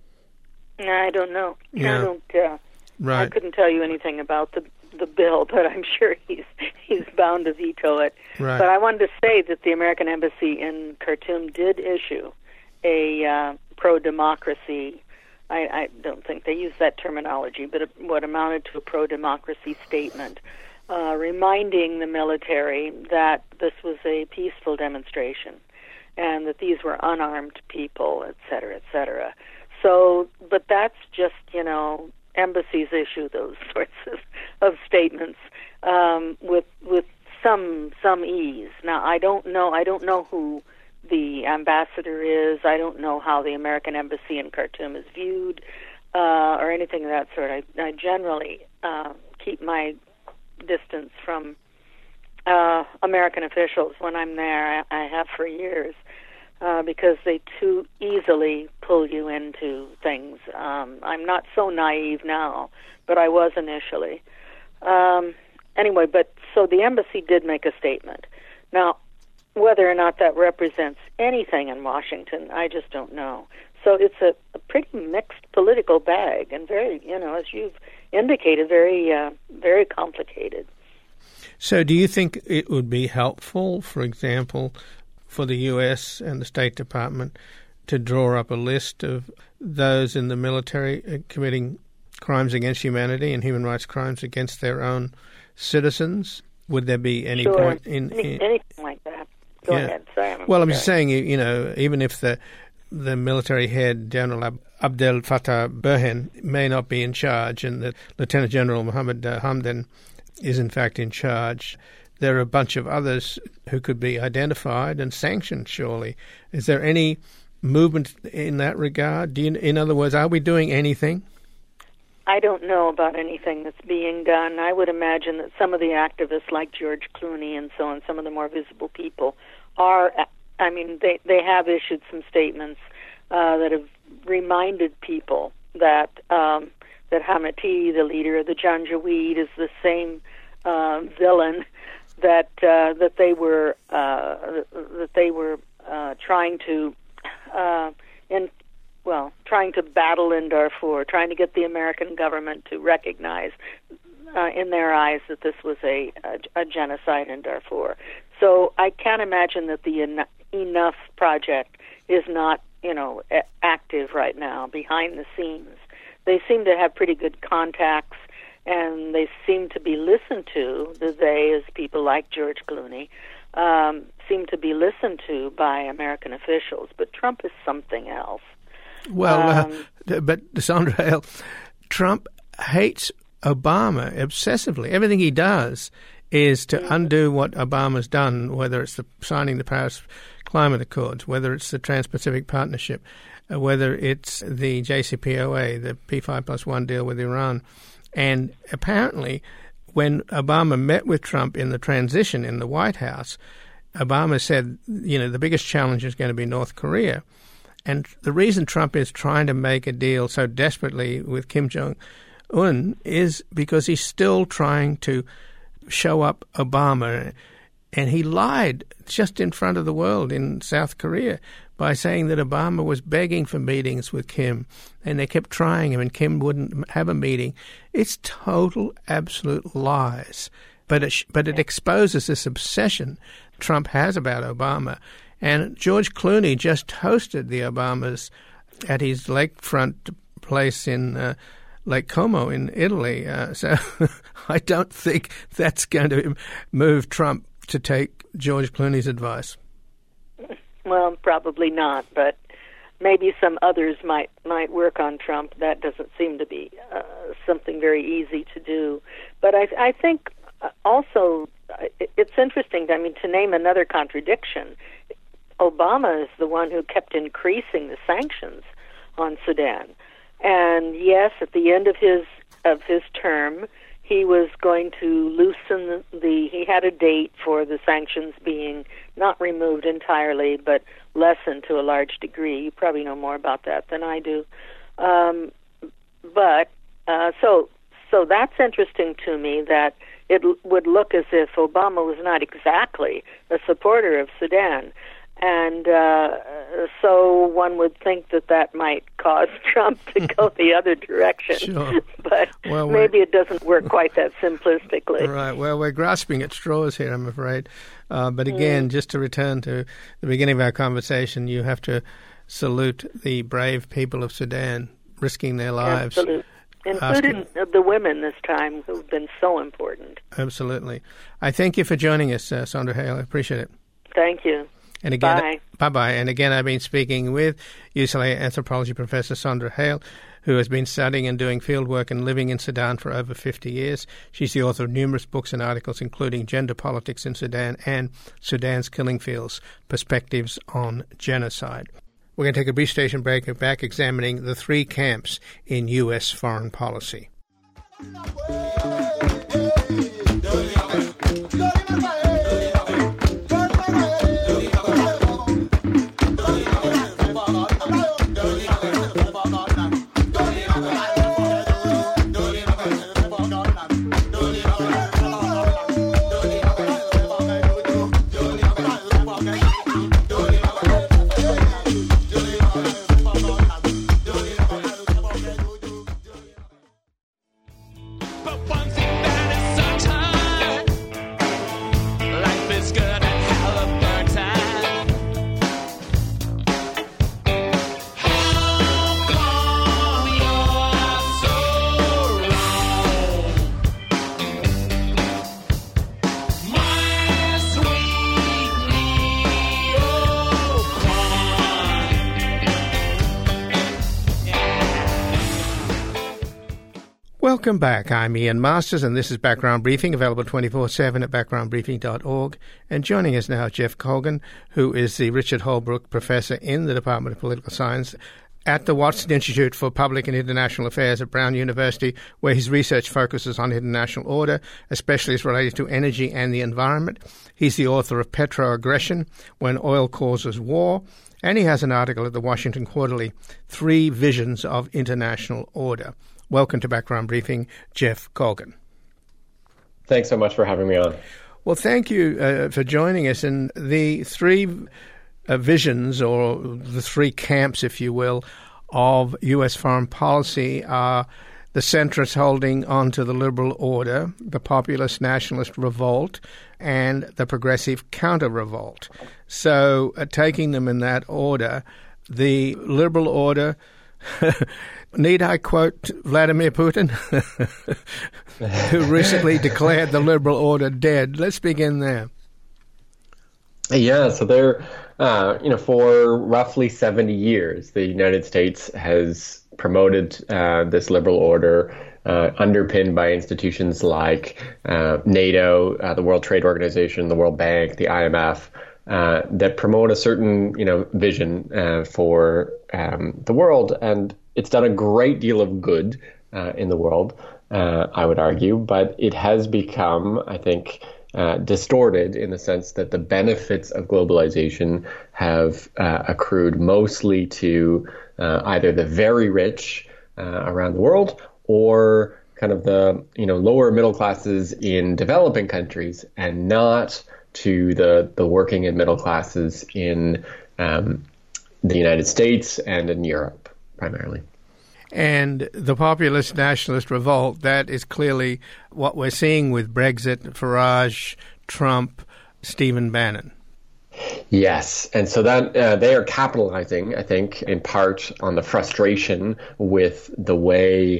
I don't know. Yeah. I don't. Uh, right. I couldn't tell you anything about the the bill, but I'm sure he's he's bound to veto it. Right. But I wanted to say that the American Embassy in Khartoum did issue a uh, pro-democracy. I, I don't think they use that terminology, but what amounted to a pro-democracy statement, uh, reminding the military that this was a peaceful demonstration and that these were unarmed people, et cetera, et cetera. So, but that's just, you know, embassies issue those sorts of, of statements um, with with some some ease. Now, I don't know. I don't know who the ambassador is. I don't know how the American embassy in Khartoum is viewed, uh, or anything of that sort. I, I generally uh, keep my distance from uh, American officials when I'm there. I, I have for years, uh, because they too easily pull you into things. Um, I'm not so naive now, but I was initially. Um, anyway, but so the embassy did make a statement. Now, whether or not that represents anything in Washington, I just don't know. So it's a, a pretty mixed political bag, and very, you know, as you've indicated, very, uh, very complicated. So do you think it would be helpful, for example, for the U S and the State Department to draw up a list of those in the military committing crimes against humanity and human rights crimes against their own citizens? Would there be any sure. point in, in Any, anything like that? Go yeah. ahead. Sorry, I'm well, I'm sorry. just saying, you, you know, even if the the military head, General Ab- Abdel Fattah Burhan, may not be in charge, and that Lieutenant General Mohammed uh, Hamdan is in fact in charge, there are a bunch of others who could be identified and sanctioned, surely. Is there any movement in that regard? Do you, in other words, are we doing anything? I don't know about anything that's being done. I would imagine that some of the activists like George Clooney and so on, some of the more visible people, are, I mean, they, they have issued some statements uh, that have reminded people that um, that Houthi, the leader of the Janjaweed, is the same uh, villain that uh, that they were uh, that they were uh, trying to uh, in well trying to battle in Darfur, trying to get the American government to recognize uh, in their eyes that this was a, a, a genocide in Darfur. So I can't imagine that the En- Enough Project is not, you know, a- active right now behind the scenes. They seem to have pretty good contacts, and they seem to be listened to. The they, as people like George Clooney, um, seem to be listened to by American officials. But Trump is something else. Well, Um, uh, but Sandra, Trump hates Obama obsessively. Everything he does is to undo what Obama's done, whether it's the signing the Paris Climate Accords, whether it's the Trans-Pacific Partnership, uh, whether it's the J C P O A, the P five plus one deal with Iran. And apparently, when Obama met with Trump in the transition in the White House, Obama said, you know, the biggest challenge is going to be North Korea. And the reason Trump is trying to make a deal so desperately with Kim Jong-un is because he's still trying to show up Obama. And he lied just in front of the world in South Korea by saying that Obama was begging for meetings with Kim, and they kept trying him, and Kim wouldn't have a meeting. It's total, absolute lies. But it, but it exposes this obsession Trump has about Obama. And George Clooney just hosted the Obamas at his lakefront place in uh, Lake Como in Italy. Uh, so I don't think that's going to move Trump to take George Clooney's advice. Well, probably not, but maybe some others might might work on Trump. That doesn't seem to be uh, something very easy to do. But I, I think also it's interesting, I mean, to name another contradiction. Obama is the one who kept increasing the sanctions on Sudan. And yes, at the end of his of his term, he was going to loosen the, the he had a date for the sanctions being not removed entirely, but lessened to a large degree. You probably know more about that than I do. Um, but uh, so so that's interesting to me, that it l- would look as if Obama was not exactly a supporter of Sudan. And uh, so one would think that that might cause Trump to go the other direction. Sure. But well, maybe it doesn't work quite that simplistically. Right. Well, we're grasping at straws here, I'm afraid. Uh, but again, mm. just to return to the beginning of our conversation, you have to salute the brave people of Sudan risking their lives. Absolutely. Including asking, the women this time, who've been so important. Absolutely. I thank you for joining us, uh, Sondra Hale. I appreciate it. Thank you. And again, bye. Bye-bye. And again, I've been speaking with U C L A anthropology professor Sondra Hale, who has been studying and doing field work and living in Sudan for over fifty years. She's the author of numerous books and articles, including Gender Politics in Sudan and Sudan's Killing Fields, Perspectives on Genocide. We're going to take a brief station break and back examining the three camps in U S foreign policy. Welcome back. I'm Ian Masters, and this is Background Briefing, available twenty-four seven at background briefing dot org. And joining us now, Jeff Colgan, who is the Richard Holbrooke Professor in the Department of Political Science at the Watson Institute for Public and International Affairs at Brown University, where his research focuses on international order, especially as related to energy and the environment. He's the author of Petroaggression, When Oil Causes War, and he has an article at the Washington Quarterly, Three Visions of International Order. Welcome to Background Briefing, Jeff Colgan. Thanks so much for having me on. Well, thank you uh, for joining us. And the three uh, visions, or the three camps, if you will, of U S foreign policy are the centrists holding on to the liberal order, the populist nationalist revolt, and the progressive counter-revolt. So uh, taking them in that order, the liberal order... Need I quote Vladimir Putin, who recently declared the liberal order dead? Let's begin there. Yeah, so there, uh, you know, for roughly seventy years, the United States has promoted uh, this liberal order, uh, underpinned by institutions like uh, NATO, uh, the World Trade Organization, the World Bank, the I M F, uh, that promote a certain, you know, vision uh, for um, the world. And it's done a great deal of good uh, in the world, uh, I would argue, but it has become, I think, uh, distorted in the sense that the benefits of globalization have uh, accrued mostly to uh, either the very rich uh, around the world or kind of the, you know, lower middle classes in developing countries, and not to the, the working and middle classes in um, the United States and in Europe. Primarily. And the populist nationalist revolt, that is clearly what we're seeing with Brexit, Farage, Trump, Stephen Bannon. Yes, and so that uh, they are capitalizing, I think, in part on the frustration with the way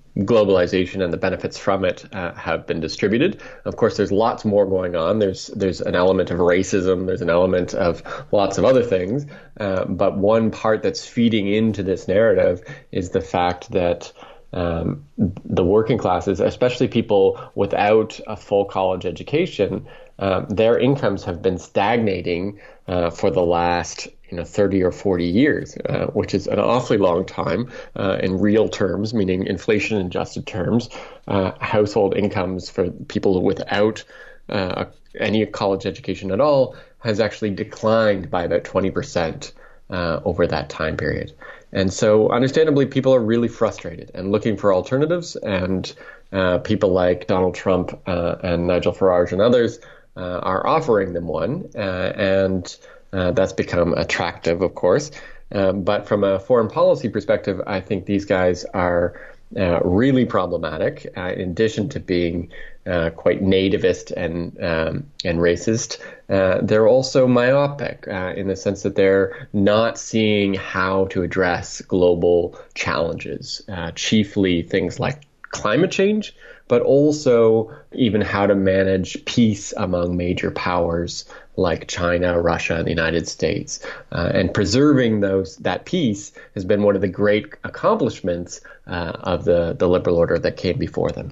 globalization and the benefits from it uh, have been distributed. Of course, there's lots more going on. There's there's an element of racism. There's an element of lots of other things. Uh, but one part that's feeding into this narrative is the fact that um, the working classes, especially people without a full college education, uh, their incomes have been stagnating uh, for the last you know, thirty or forty years, uh, which is an awfully long time uh, in real terms, meaning inflation-adjusted terms. Uh, household incomes for people without uh, any college education at all has actually declined by about twenty percent uh, over that time period. And so, understandably, people are really frustrated and looking for alternatives, and uh, people like Donald Trump uh, and Nigel Farage and others uh, are offering them one, uh, and Uh, that's become attractive, of course. Um, but from a foreign policy perspective, I think these guys are uh, really problematic. Uh, in addition to being uh, quite nativist and um, and racist, uh, they're also myopic uh, in the sense that they're not seeing how to address global challenges, uh, chiefly things like climate change, but also even how to manage peace among major powers like China, Russia, and the United States. Uh, and preserving those that peace has been one of the great accomplishments uh, of the, the liberal order that came before them.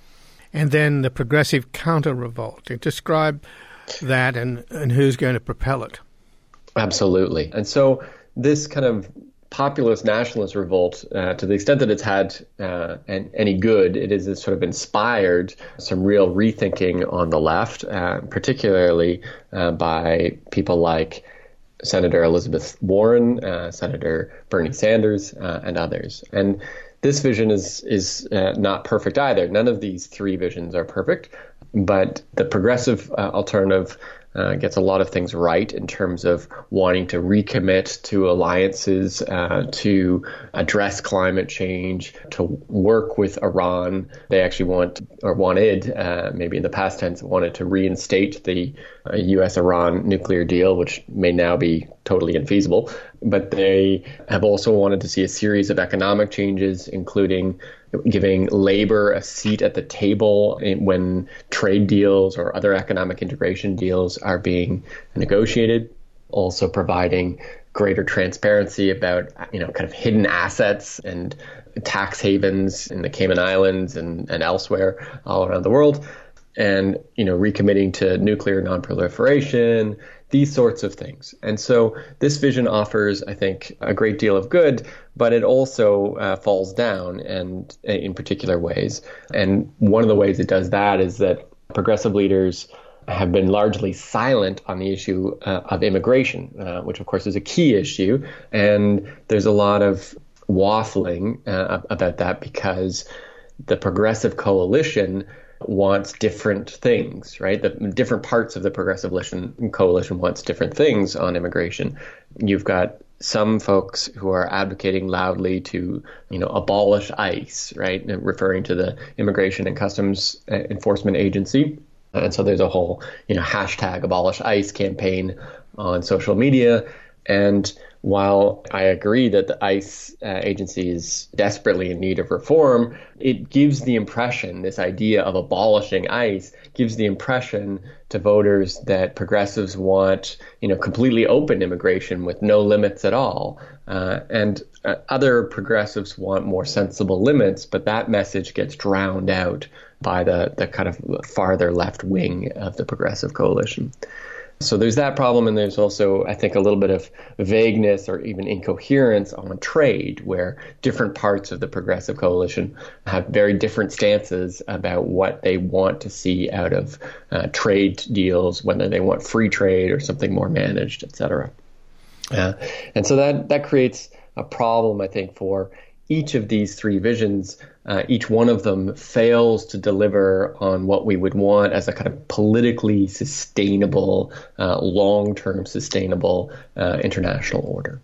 And then the progressive counter-revolt. Describe that and, and who's going to propel it. Absolutely. And so this kind of populist nationalist revolt, uh, to the extent that it's had uh, an, any good, it has sort of inspired some real rethinking on the left, uh, particularly uh, by people like Senator Elizabeth Warren, uh, Senator Bernie Sanders, uh, and others. And this vision is is uh, not perfect either. None of these three visions are perfect, but the progressive uh, alternative Uh, gets a lot of things right in terms of wanting to recommit to alliances, uh, to address climate change, to work with Iran. They actually want, or wanted, uh, maybe in the past tense, wanted to reinstate the uh, U S Iran nuclear deal, which may now be totally infeasible. But they have also wanted to see a series of economic changes, including giving labor a seat at the table when trade deals or other economic integration deals are being negotiated. Also providing greater transparency about, you know, kind of hidden assets and tax havens in the Cayman Islands and, and elsewhere all around the world. And, you know, recommitting to nuclear nonproliferation, these sorts of things. And so this vision offers, I think, a great deal of good, but it also uh, falls down and in particular ways. And one of the ways it does that is that progressive leaders have been largely silent on the issue uh, of immigration, uh, which of course is a key issue. And there's a lot of waffling uh, about that because the Progressive Coalition wants different things, right? The different parts of the Progressive Coalition wants different things on immigration. You've got some folks who are advocating loudly to, you know, abolish ICE, right? Referring to the Immigration and Customs Enforcement Agency. And so there's a whole, you know, hashtag abolish ICE campaign on social media. And while I agree that the ICE uh, agency is desperately in need of reform, it gives the impression, this idea of abolishing ICE gives the impression to voters that progressives want, you know, completely open immigration with no limits at all. Uh, and uh, other progressives want more sensible limits, but that message gets drowned out by the, the kind of farther left wing of the Progressive Coalition. So there's that problem, and there's also, I think, a little bit of vagueness or even incoherence on trade, where different parts of the Progressive Coalition have very different stances about what they want to see out of uh, trade deals, whether they want free trade or something more managed, et cetera. Uh, and so that, that creates a problem, I think, for each of these three visions. Uh, each one of them fails to deliver on what we would want as a kind of politically sustainable, uh, long-term sustainable uh, international order.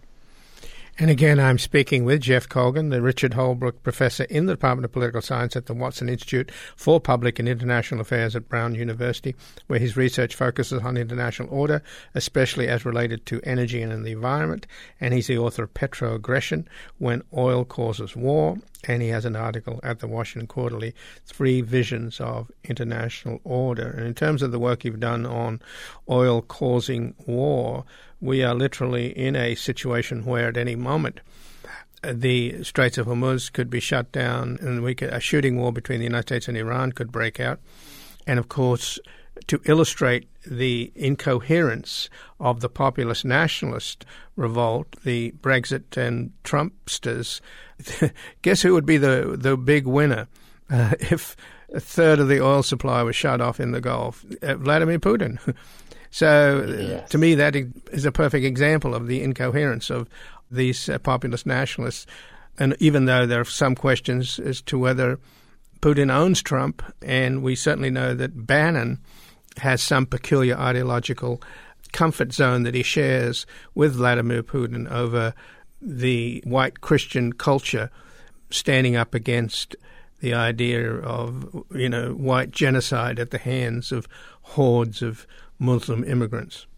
And again, I'm speaking with Jeff Colgan, the Richard Holbrooke Professor in the Department of Political Science at the Watson Institute for Public and International Affairs at Brown University, where his research focuses on international order, especially as related to energy and the environment. And he's the author of Petroaggression, When Oil Causes War, and he has an article at the Washington Quarterly, Three Visions of International Order. And in terms of the work you've done on oil causing war, we are literally in a situation where at any moment the Straits of Hormuz could be shut down, and we could, a shooting war between the United States and Iran could break out. And of course, to illustrate the incoherence of the populist nationalist revolt, the Brexit and Trumpsters, guess who would be the, the big winner uh, if a third of the oil supply was shut off in the Gulf? Uh, Vladimir Putin. So yes. To me, that is a perfect example of the incoherence of these uh, populist nationalists. And even though there are some questions as to whether Putin owns Trump, and we certainly know that Bannon has some peculiar ideological comfort zone that he shares with Vladimir Putin over the white Christian culture standing up against the idea of, you know, white genocide at the hands of hordes of Muslim immigrants.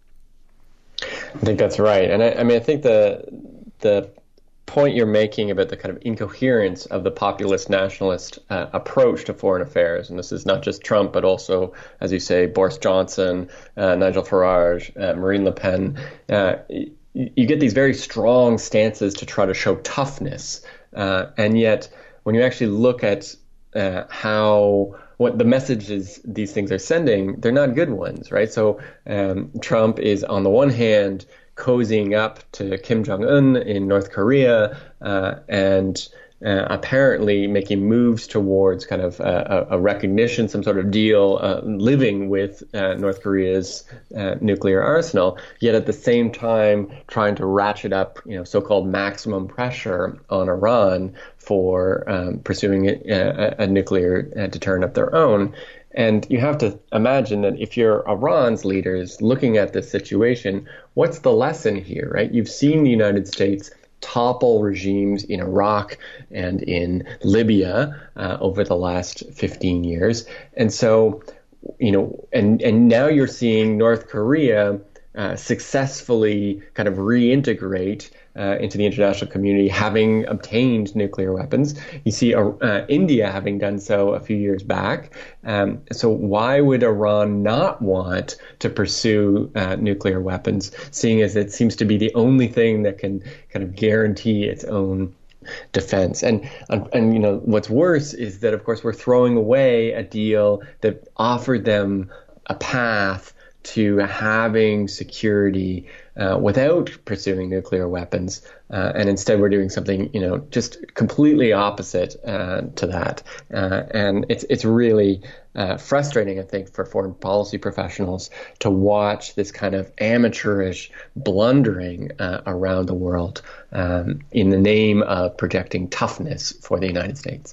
I think that's right. And I, I mean, I think the the point you're making about the kind of incoherence of the populist nationalist uh, approach to foreign affairs, and this is not just Trump, but also, as you say, Boris Johnson, uh, Nigel Farage, uh, Marine Le Pen, uh, you, you get these very strong stances to try to show toughness. Uh, and yet, when you actually look at uh, how what the messages these things are sending, they're not good ones, right? So um, Trump is, on the one hand, cozying up to Kim Jong-un in North Korea uh, and uh, apparently making moves towards kind of a, a recognition, some sort of deal, uh, living with uh, North Korea's uh, nuclear arsenal, yet at the same time trying to ratchet up, you know, so-called maximum pressure on Iran for um, pursuing a, a nuclear uh, deterrent of their own. And you have to imagine that if you're Iran's leaders looking at this situation, what's the lesson here, right? You've seen the United States topple regimes in Iraq and in Libya uh, over the last fifteen years. And so, you know, and, and now you're seeing North Korea uh, successfully kind of reintegrate Uh, into the international community, having obtained nuclear weapons. You see uh, uh, India having done so a few years back. Um, so why would Iran not want to pursue uh, nuclear weapons, seeing as it seems to be the only thing that can kind of guarantee its own defense? And, and, and you know, what's worse is that, of course, we're throwing away a deal that offered them a path to having security uh, without pursuing nuclear weapons, uh, and instead we're doing something, you know, just completely opposite uh, to that. Uh, and it's it's really uh, frustrating, I think, for foreign policy professionals to watch this kind of amateurish blundering uh, around the world um, in the name of projecting toughness for the United States.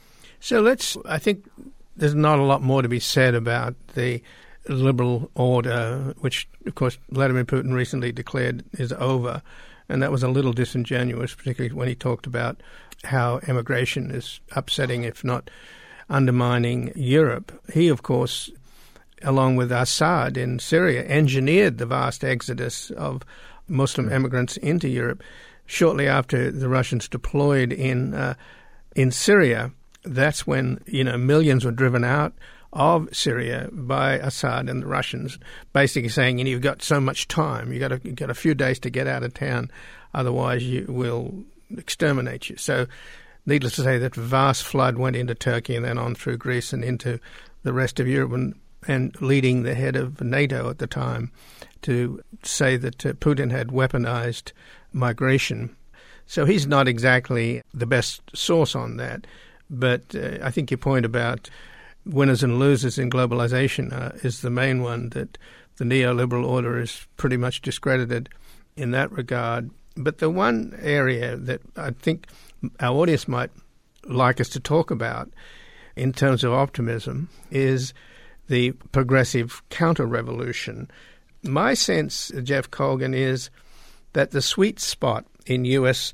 So let's. I think there's not a lot more to be said about the liberal order, which, of course, Vladimir Putin recently declared is over. And that was a little disingenuous, particularly when he talked about how immigration is upsetting, if not undermining, Europe. He, of course, along with Assad in Syria, engineered the vast exodus of Muslim immigrants into Europe. Shortly after the Russians deployed in uh, in Syria, that's when, you know, millions were driven out of Syria by Assad and the Russians, basically saying, you know, you've got so much time, you've got, a, you've got a few days to get out of town, otherwise you will exterminate you. So needless to say, that vast flood went into Turkey and then on through Greece and into the rest of Europe, and, and leading the head of NATO at the time to say that uh, Putin had weaponized migration. So he's not exactly the best source on that. But uh, I think your point about winners and losers in globalization uh, is the main one, that the neoliberal order is pretty much discredited in that regard. But the one area that I think our audience might like us to talk about in terms of optimism is the progressive counter-revolution. My sense, Jeff Colgan, is that the sweet spot in U S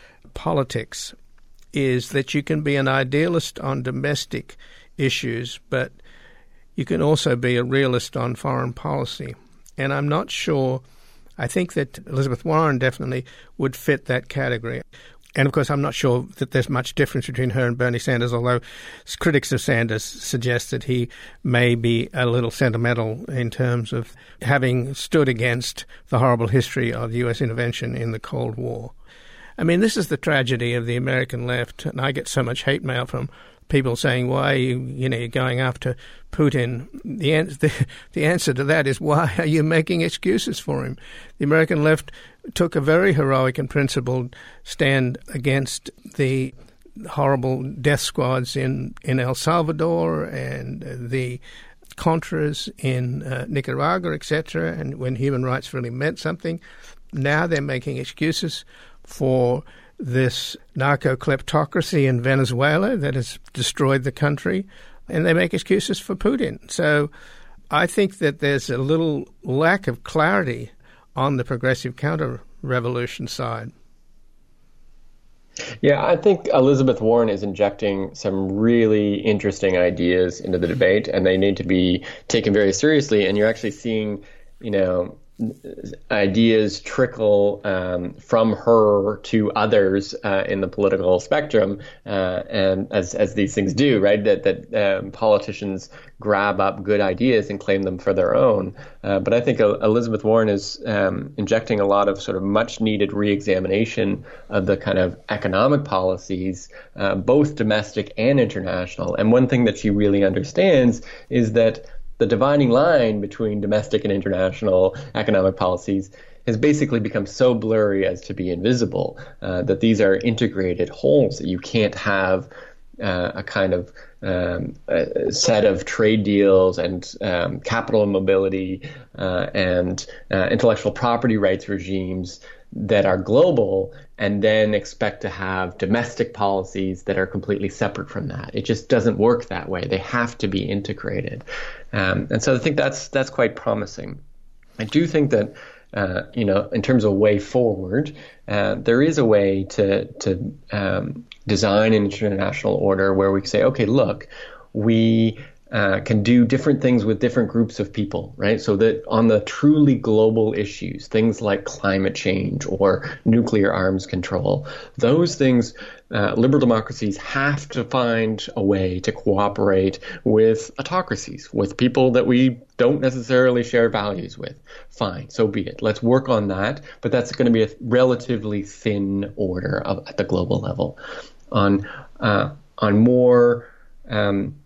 politics is that you can be an idealist on domestic issues, but you can also be a realist on foreign policy. And I'm not sure, I think that Elizabeth Warren definitely would fit that category. And, of course, I'm not sure that there's much difference between her and Bernie Sanders, although critics of Sanders suggest that he may be a little sentimental in terms of having stood against the horrible history of U S intervention in the Cold War. I mean, this is the tragedy of the American left, and I get so much hate mail from people saying, why are you, you know, you're going after Putin? The, the, the answer to that is, why are you making excuses for him? The American left took a very heroic and principled stand against the horrible death squads in, in El Salvador and the Contras in uh, Nicaragua, et cetera, and when human rights really meant something. Now they're making excuses for this narco-kleptocracy in Venezuela that has destroyed the country, and they make excuses for Putin. So I think that there's a little lack of clarity on the progressive counter-revolution side. Yeah, I think Elizabeth Warren is injecting some really interesting ideas into the debate, and they need to be taken very seriously. And you're actually seeing, you know, ideas trickle um, from her to others uh, in the political spectrum, uh, and as as these things do, right? That that um, politicians grab up good ideas and claim them for their own. Uh, but I think Elizabeth Warren is um, injecting a lot of sort of much needed re-examination of the kind of economic policies, uh, both domestic and international. And one thing that she really understands is that the dividing line between domestic and international economic policies has basically become so blurry as to be invisible, uh, that these are integrated wholes, that you can't have uh, a kind of um, a set of trade deals and um, capital mobility uh, and uh, intellectual property rights regimes that are global and then expect to have domestic policies that are completely separate from that. It just doesn't work that way. They have to be integrated. Um, and so I think that's that's quite promising. I do think that, uh, you know, in terms of way forward, uh, there is a way to, to um, design an international order where we can say, okay, look, we Uh, can do different things with different groups of people, right? So that on the truly global issues, things like climate change or nuclear arms control, those things, uh, liberal democracies have to find a way to cooperate with autocracies, with people that we don't necessarily share values with. Fine, so be it. Let's work on that, but that's going to be a relatively thin order of, at the global level. On uh, on more um,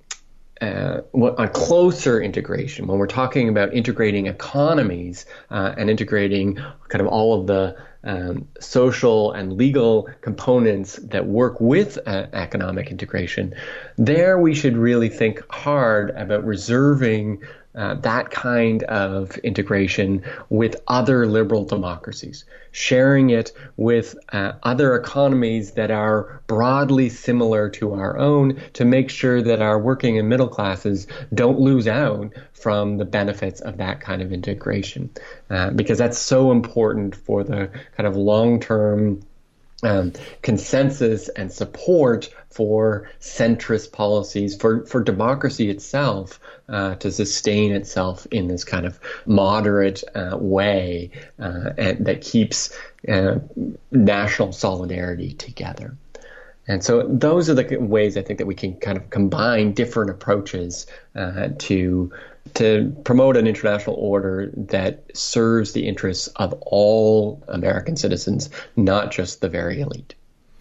Uh, on closer integration, when we're talking about integrating economies uh, and integrating kind of all of the um, social and legal components that work with uh, economic integration, there we should really think hard about reserving uh, that kind of integration with other liberal democracies, sharing it with uh, other economies that are broadly similar to our own, to make sure that our working and middle classes don't lose out from the benefits of that kind of integration, uh, because that's so important for the kind of long-term Um, consensus and support for centrist policies, for, for democracy itself uh, to sustain itself in this kind of moderate uh, way uh, and that keeps uh, national solidarity together. And so those are the ways I think that we can kind of combine different approaches uh, to to promote an international order that serves the interests of all American citizens, not just the very elite.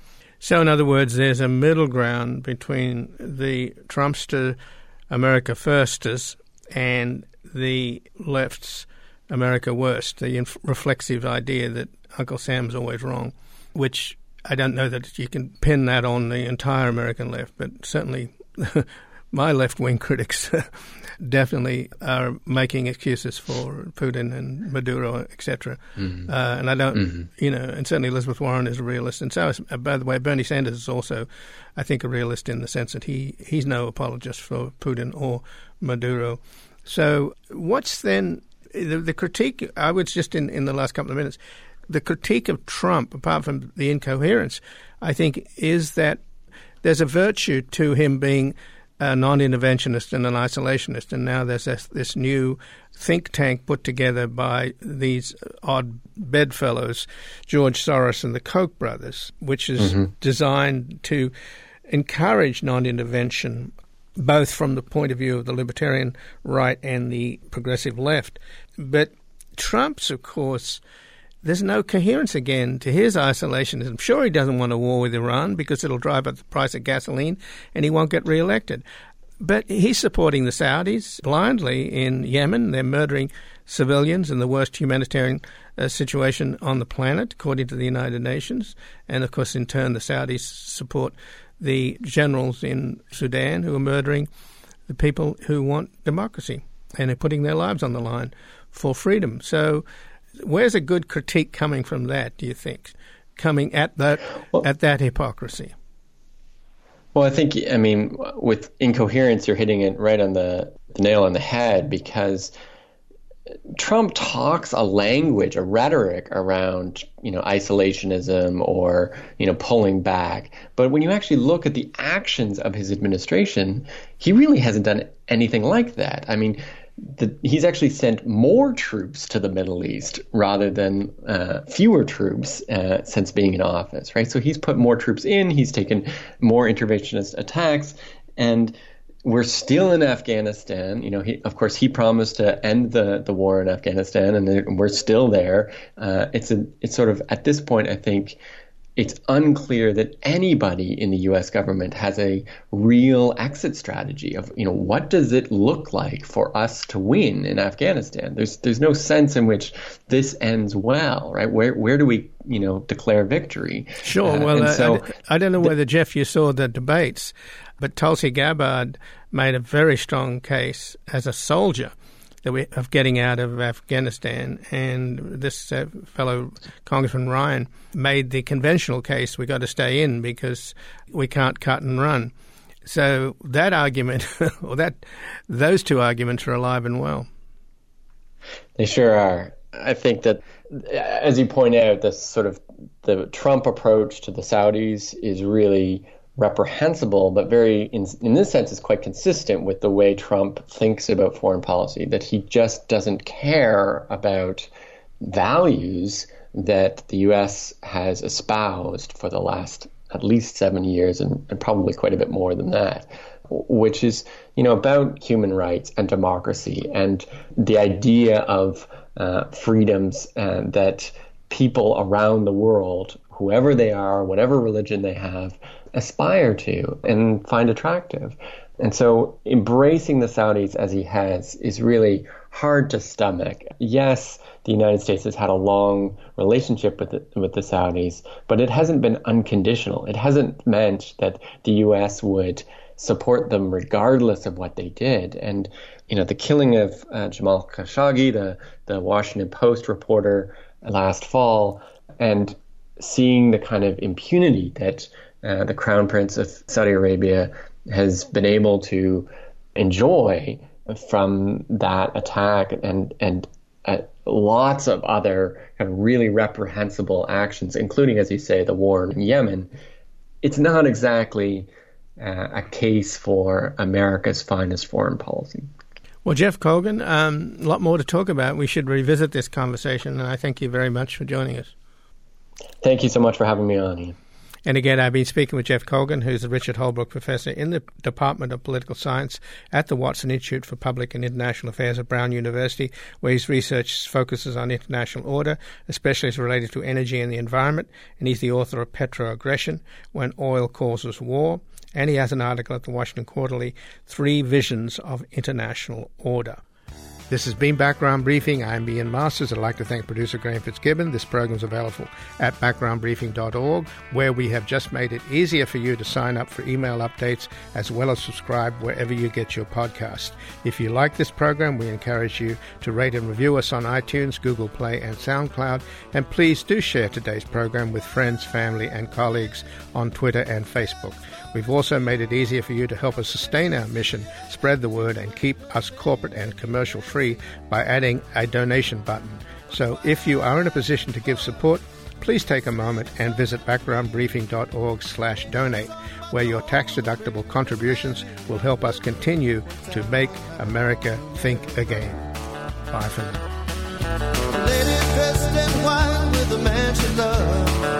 So in other words, there's a middle ground between the Trumpster America Firsters and the left's America Worst, the inf- reflexive idea that Uncle Sam's always wrong, which I don't know that you can pin that on the entire American left, but certainly my left-wing critics definitely are making excuses for Putin and Maduro, et cetera. Mm-hmm. Uh, and I don't, mm-hmm. you know, and certainly Elizabeth Warren is a realist. And so, is, uh, by the way, Bernie Sanders is also, I think, a realist in the sense that he, he's no apologist for Putin or Maduro. So what's then the, the critique, I was just in, in the last couple of minutes, the critique of Trump, apart from the incoherence, I think, is that there's a virtue to him being a non-interventionist and an isolationist, and now there's this, this new think tank put together by these odd bedfellows, George Soros and the Koch brothers, which is mm-hmm. designed to encourage non-intervention, both from the point of view of the libertarian right and the progressive left. But Trump's, of course, there's no coherence again to his isolationism. Sure, he doesn't want a war with Iran because it'll drive up the price of gasoline and he won't get re-elected. But he's supporting the Saudis blindly in Yemen. They're murdering civilians in the worst humanitarian uh, situation on the planet, according to the United Nations. And, of course, in turn, the Saudis support the generals in Sudan who are murdering the people who want democracy and are putting their lives on the line for freedom. So where's a good critique coming from that, do you think, coming at that well, at that hypocrisy? Well, I think, I mean, with incoherence, you're hitting it right on the, the nail on the head, because Trump talks a language, a rhetoric around, you know, isolationism or, you know, pulling back. But when you actually look at the actions of his administration, he really hasn't done anything like that. I mean, the, he's actually sent more troops to the Middle East rather than uh, fewer troops uh, since being in office, right? So he's put more troops in, he's taken more interventionist attacks, and we're still in Afghanistan. You know, he, of course, he promised to end the, the war in Afghanistan, and we're still there. Uh, it's a, it's sort of, at this point, I think, it's unclear that anybody in the U S government has a real exit strategy of, you know, what does it look like for us to win in Afghanistan? There's there's no sense in which this ends well, right? Where where do we, you know, declare victory? Sure. Uh, well, uh, so I, I don't know whether, Jeff, you saw the debates, but Tulsi Gabbard made a very strong case as a soldier that we, of getting out of Afghanistan, and this uh, fellow Congressman Ryan made the conventional case: we got to stay in because we can't cut and run. So that argument, or that those two arguments, are alive and well. They sure are. I think that, as you point out, this sort of the Trump approach to the Saudis is really reprehensible, but very, in, in this sense, is quite consistent with the way Trump thinks about foreign policy, that he just doesn't care about values that the U S has espoused for the last at least seven years and, and probably quite a bit more than that, which is, you know, about human rights and democracy and the idea of uh, freedoms uh, that people around the world, whoever they are, whatever religion they have, aspire to and find attractive. And so embracing the Saudis as he has is really hard to stomach. Yes, the United States has had a long relationship with the, with the Saudis, but it hasn't been unconditional. It hasn't meant that the U S would support them regardless of what they did. And, you know, the killing of uh, Jamal Khashoggi, the, the Washington Post reporter last fall, and seeing the kind of impunity that uh, the Crown Prince of Saudi Arabia has been able to enjoy from that attack, and and uh, lots of other kind of really reprehensible actions, including, as you say, the war in Yemen, it's not exactly uh, a case for America's finest foreign policy. Well, Jeff Colgan, um, a lot more to talk about. We should revisit this conversation, and I thank you very much for joining us. Thank you so much for having me on, Ian. And again, I've been speaking with Jeff Colgan, who's a Richard Holbrooke Professor in the Department of Political Science at the Watson Institute for Public and International Affairs at Brown University, where his research focuses on international order, especially as related to energy and the environment. And he's the author of Petroaggression, When Oil Causes War. And he has an article at the Washington Quarterly, Three Visions of International Order. This has been Background Briefing. I'm Ian Masters. I'd like to thank producer Graham Fitzgibbon. This program is available at background briefing dot org, where we have just made it easier for you to sign up for email updates as well as subscribe wherever you get your podcast. If you like this program, we encourage you to rate and review us on iTunes, Google Play, and SoundCloud. And please do share today's program with friends, family, and colleagues on Twitter and Facebook. We've also made it easier for you to help us sustain our mission, spread the word, and keep us corporate and commercial free by adding a donation button. So if you are in a position to give support, please take a moment and visit backgroundbriefing.org slash donate, where your tax-deductible contributions will help us continue to make America think again. Bye for now. Lady dressed in white with a man she loved.